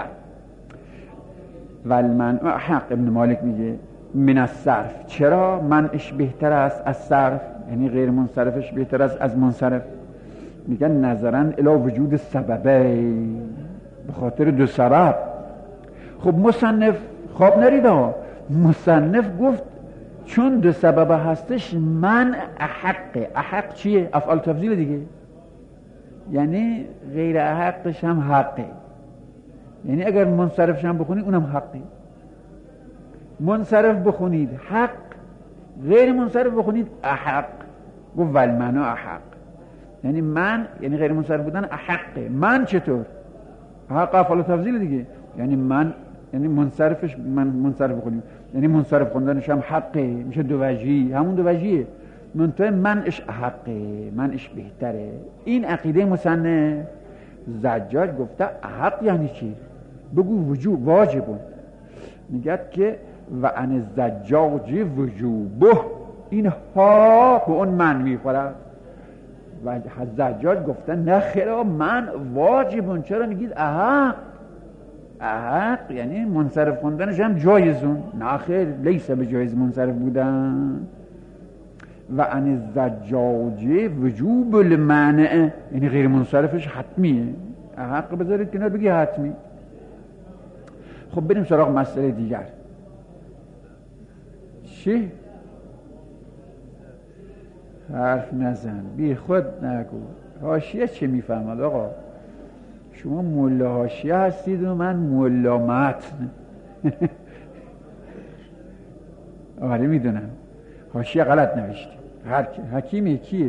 و المنع حق، ابن مالک میگه من از صرف. چرا منعش بهتر است از صرف؟ یعنی غیر منصرفش بهتر است از منصرف. میگن نظرن الی وجود سببه، به خاطر دو سبب. خب مصنف خواب نریده، مصنف گفت چون دو سبب هستش من احق. احق چیه؟ افعال تفضیل دیگه، یعنی غیر احقش هم حقه. یعنی اگر منصرفش هم بخونید اونم حقه. منصرف بخونید حق، غیر منصرف بخونید احق. گفت والمنع احق، یعنی من یعنی غیر منصرف بودن احقه. من چطور؟ حق افعال تفضیل دیگه، یعنی من یعنی منصرفش من منصرف بخونیم، یعنی منصرف خوندنش هم حقه، میشه دو وجهی، همون دو وجهیه. منتها منش حقه، منش بهتره. این عقیده مصنف. زجاج گفته حق یعنی چی؟ بگو وجوب، واجبون. میگه که و ان الزجاج وجوبه، این ها به اون من میخوره. و زجاج گفته نه خیلی من واجبون. چرا میگید احق؟ احق یعنی منصرف خوندنش هم جایزون. نه خیر، لیسه به جایز منصرف بودن. و ان الزجاج وجوب المنع، یعنی غیر منصرفش حتمیه. احق بذارید کنار، بگی حتمی. خب بریم سراغ مسئله دیگر. چی؟ حرف نزن، بی خود نگو. حاشیه چه میفهمد آقا؟ شما ملا حاشیه هستید و من ملا متن. آره میدونم حاشیه غلط نوشتی. هر حکیم یکیه.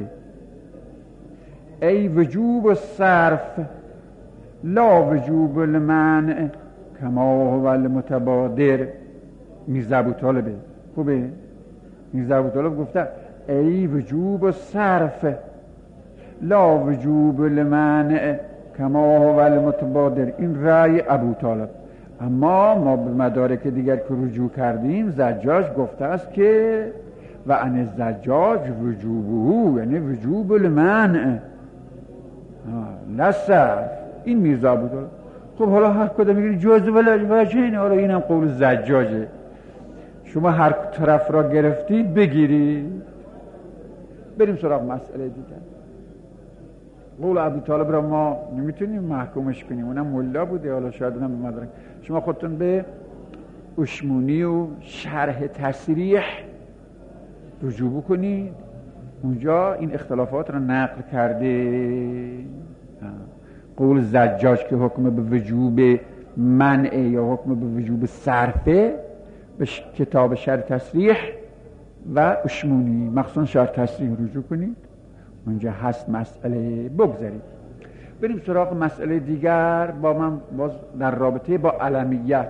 ای وجوب الصرف لا وجوب المنع کما هو المتبادر. میرزا ابوطالبه خوبه؟ میرزا ابوطالب گفته ای وجوب الصرف لا وجوب المنع کما هو المتبادر. این رأی ابوطالب. اما ما به مدارک دیگر که رجوع کردیم زجاج گفته است که و ان الزجاج وجوبه یعنی وجوب المنع لا صرف. این میرزا ابوطالب. خب حالا هر کدوم میگه جوز وجهین، حالا اینم قول زجاجه. شما هر طرف را گرفتید بگیرید. بریم سراغ مسئله دیگر. قول ابوطالب را ما نمیتونیم محکومش کنیم، اونم ملا بوده، حالا شاید اونم به مدرک. شما خودتون به اشمونی و شرح تصریح رجوع کنید، اونجا این اختلافات را نقل کرده. قول زجاج که حکم به وجوب منع یا حکم به وجوب صرفه به کتاب شرح تصریح و اشمونی مخصوصا شرح تصریح رجوع کنید، اونجا هست مسئله. بگذارید بریم سراغ مسئله دیگر. با من باز در رابطه با علمیت.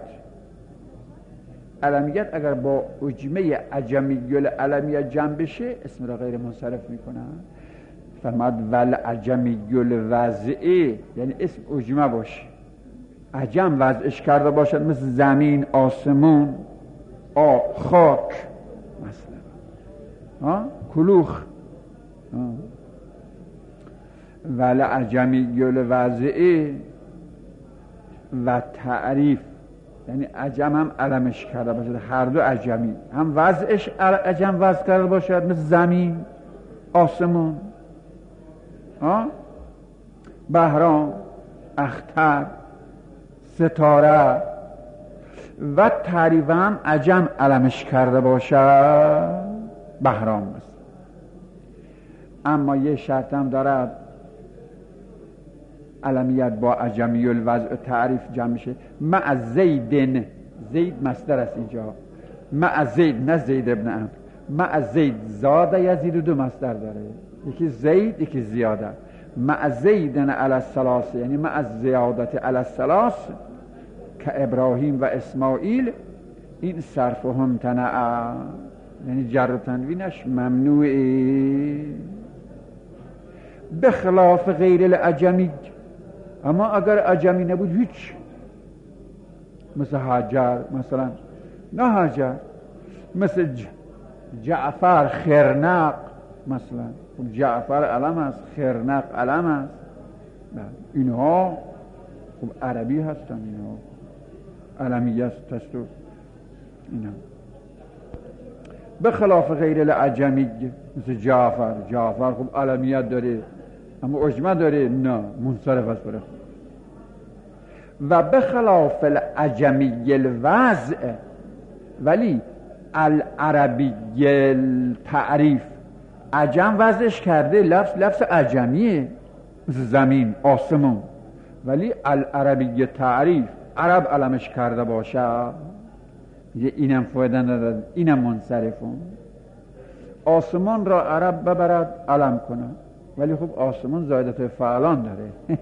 علمیت اگر با اجمه عجمی العلمیت جمع بشه اسم را غیر منصرف میکنن. فرماد ول عجمی الوضعی، یعنی اسم اجمه باشه، عجم وضعش کرده باشد، مثل زمین، آسمون، آب، خاک مثلا، ها کلوخ. ول عجمی الوضعی و تعریف، یعنی عجم هم علمش کرده باشد، هر دو عجمی، هم وضعش عجم وضع کرده باشد مثل زمین، آسمون، ها بهرام، اختر، ستاره، و تعریف هم عجم علمش کرده باشد، بهرام است. اما یه شرط هم دارد، علمیت با عجمی الوضع تعریف جمع میشه. مع زیدن، زید مصدر است اینجا، مع زید نه زید ابن عمرو، مع زید زاده یزید دو مصدر داره، یکی زید یکی زیاده. مع زیدن علی الثلاث یعنی مع زیادت علی الثلاث که ابراهیم و اسماعیل، این صرف و همتنع یعنی جر و تنوینش ممنوعه، به خلاف غیر العجمی. اما اگر عجمی نبود هیچ، مثل حجر مثلا، نه حجر، مثل جعفر، خرنق مثلا، جعفر علم است، خرنق علم است، اینها خب عربی هستن، اینها علمیه است تستو اینا. به خلاف غیر العجمی مثل جعفر، جعفر خب علمیت داره اما اجمه داره، نه منصرف است برای. و به خلاف العجمی الوضع، ولی العربی التعریف، عجم وضعش کرده، لفظ لفظ عجمیه مثل زمین، آسمون، ولی العربی تعریف عرب علمش کرده باشه، اینم فایده نداره، اینم منصرفون. آسمان را عرب ببرد علم کنه، ولی خب آسمان زایدت فعلان داره.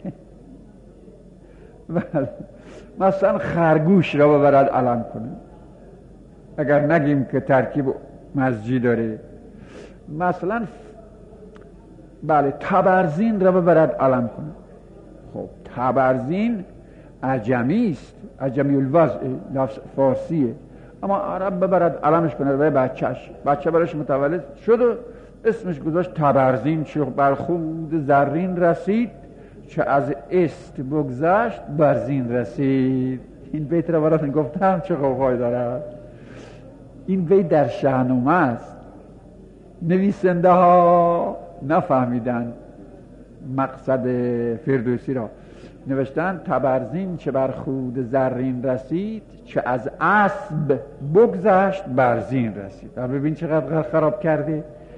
مثلا خرگوش را ببرد علم کنه، اگر نگیم که ترکیب مزجی داره. مثلا بله تبرزین را ببرد علم کنه، خب تبرزین عجمی است، عجمی الوضع، لفظ فارسیه، اما عرب ببرد علمش کنه برای بچهش، بچه برایش متولد شد و اسمش گذاشت تبرزین، چه بر خود زرین رسید، چه از است بگذشت برزین رسید. این بیت را براتون گفتم چه قوقای داره. این بیت در شاهنامه است، نویسنده ها نفهمیدن مقصد فردوسی را، نوشتن تبرزین چه بر خود زرین رسید، چه از اسب بگذشت برزین رسید. ببین چقدر خراب کرده.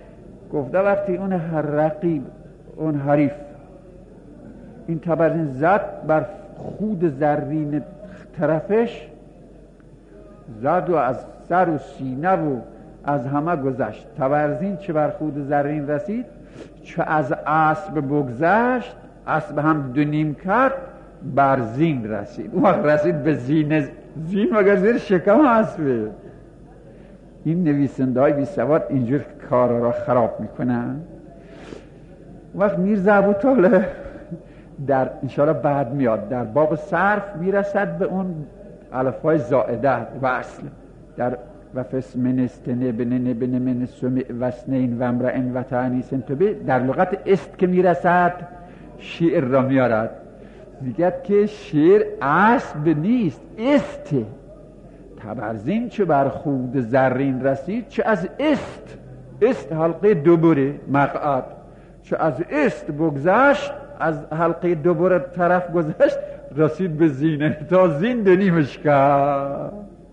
گفته وقتی اون رقیب، اون حریف این تبرزین زد بر خود زرین طرفش، زد و از سر و سینه و از همه گذشت. تبرزین چه بر خود زرین رسید، چه از اسب بگذشت، اسب هم دو نیم کرد، بر زین رسید. اون وقت رسید به زین. زین مگر زیر شکم اسبه. این نویسنده های بی سواد اینجور کارا را خراب میکنن. وقت میرزا ابوطالب در انشاءالله بعد میاد در باب صرف میرسد به اون الفبای زائده وصل در و فسمن استنه بنن بن من سمع وسنین و امرئن و تعنیسن تبه، در لغت است که میرسد شعر را میارد. دیگر که شعر اسب نیست، است. تبرزین چه بر خود زرین رسید، چه از است، است حلقه دوباره مقعد، چه از است بگذشت، از حلقه دوباره طرف گذشت، رسید به زینه، تا زین دنیمش کرد.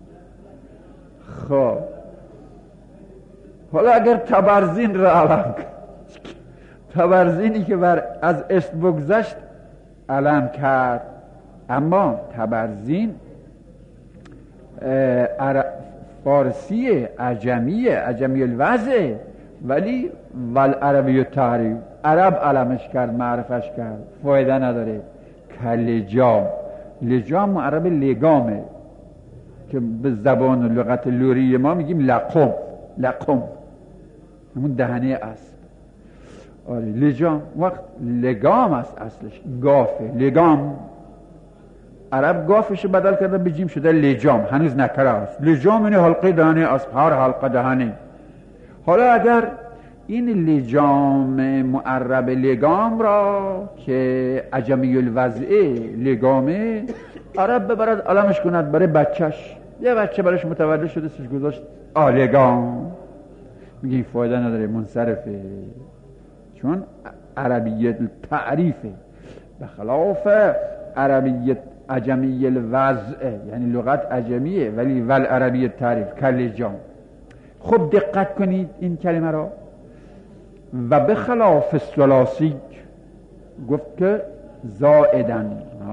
خب حالا اگر تبرزین را علم، تبرزینی که بر از است بگذشت علم کرد، اما تبرزین فارسی عجمیه، عجمی الوضع، ولی والعربی تعریف، عرب علمش کرد، معرفش کرد، فایده نداره. کلجام، لجام معرب لگامه که به زبان لغت لوری ما میگیم لقم، لقم همون دهنه است. آره لجام وقت لگام است، اصلش گافه. لگام عرب گافش بدل کرده به جیم شده لجام، هنوز نکره است. لجام اینه حلقه دهنه است، هر حلقه دهنه. حالا اگر این لجام معرب لگام را که عجمی الوضعه لگامه، عرب ببرد علمش کند برای بچهش. یه بچه برایش متولد شده سش گذاشت آ لگام، میگه این فایده نداره، منصرفه، چون عربیت تعریفه، به خلاف عربیت عجمی الوضعه، یعنی لغت عجمیه ولی ول عربیت تعریف کلجام. خب دقت کنید این کلمه را. و به خلاف ثلاثی گفت که زائدن،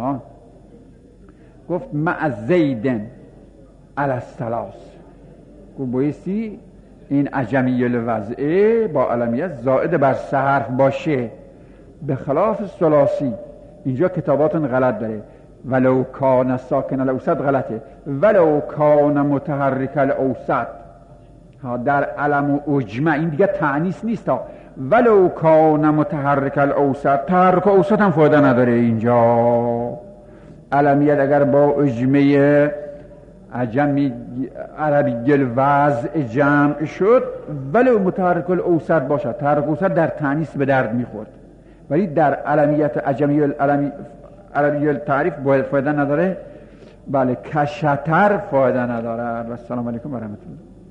گفت مع زیدن علی الثلاث، گفت بایستی این عجمی الوضعه با علمیت زائد بر سه حرف باشه. به خلاف ثلاثی اینجا کتاباتون غلط داره، ولو کان ساکن الاوسط غلطه، ولو کان متحرک الاوسط. ها در علم و اجمع این دیگه تعنیس نیست ها. ولو کان متحرک الاوسط، تحرک اوسط هم فایده نداره اینجا. علمیت اگر با اجمع عجمی عربی الوضع جمع شد، ولو متحرک الاوسط باشد، تحرک اوسط در تعنیس به درد میخورد، ولی در علمیت عجمی العلمی عربی التعریف فایده نداره. بله کشتر فایده نداره. و السلام علیکم و رحمت الله.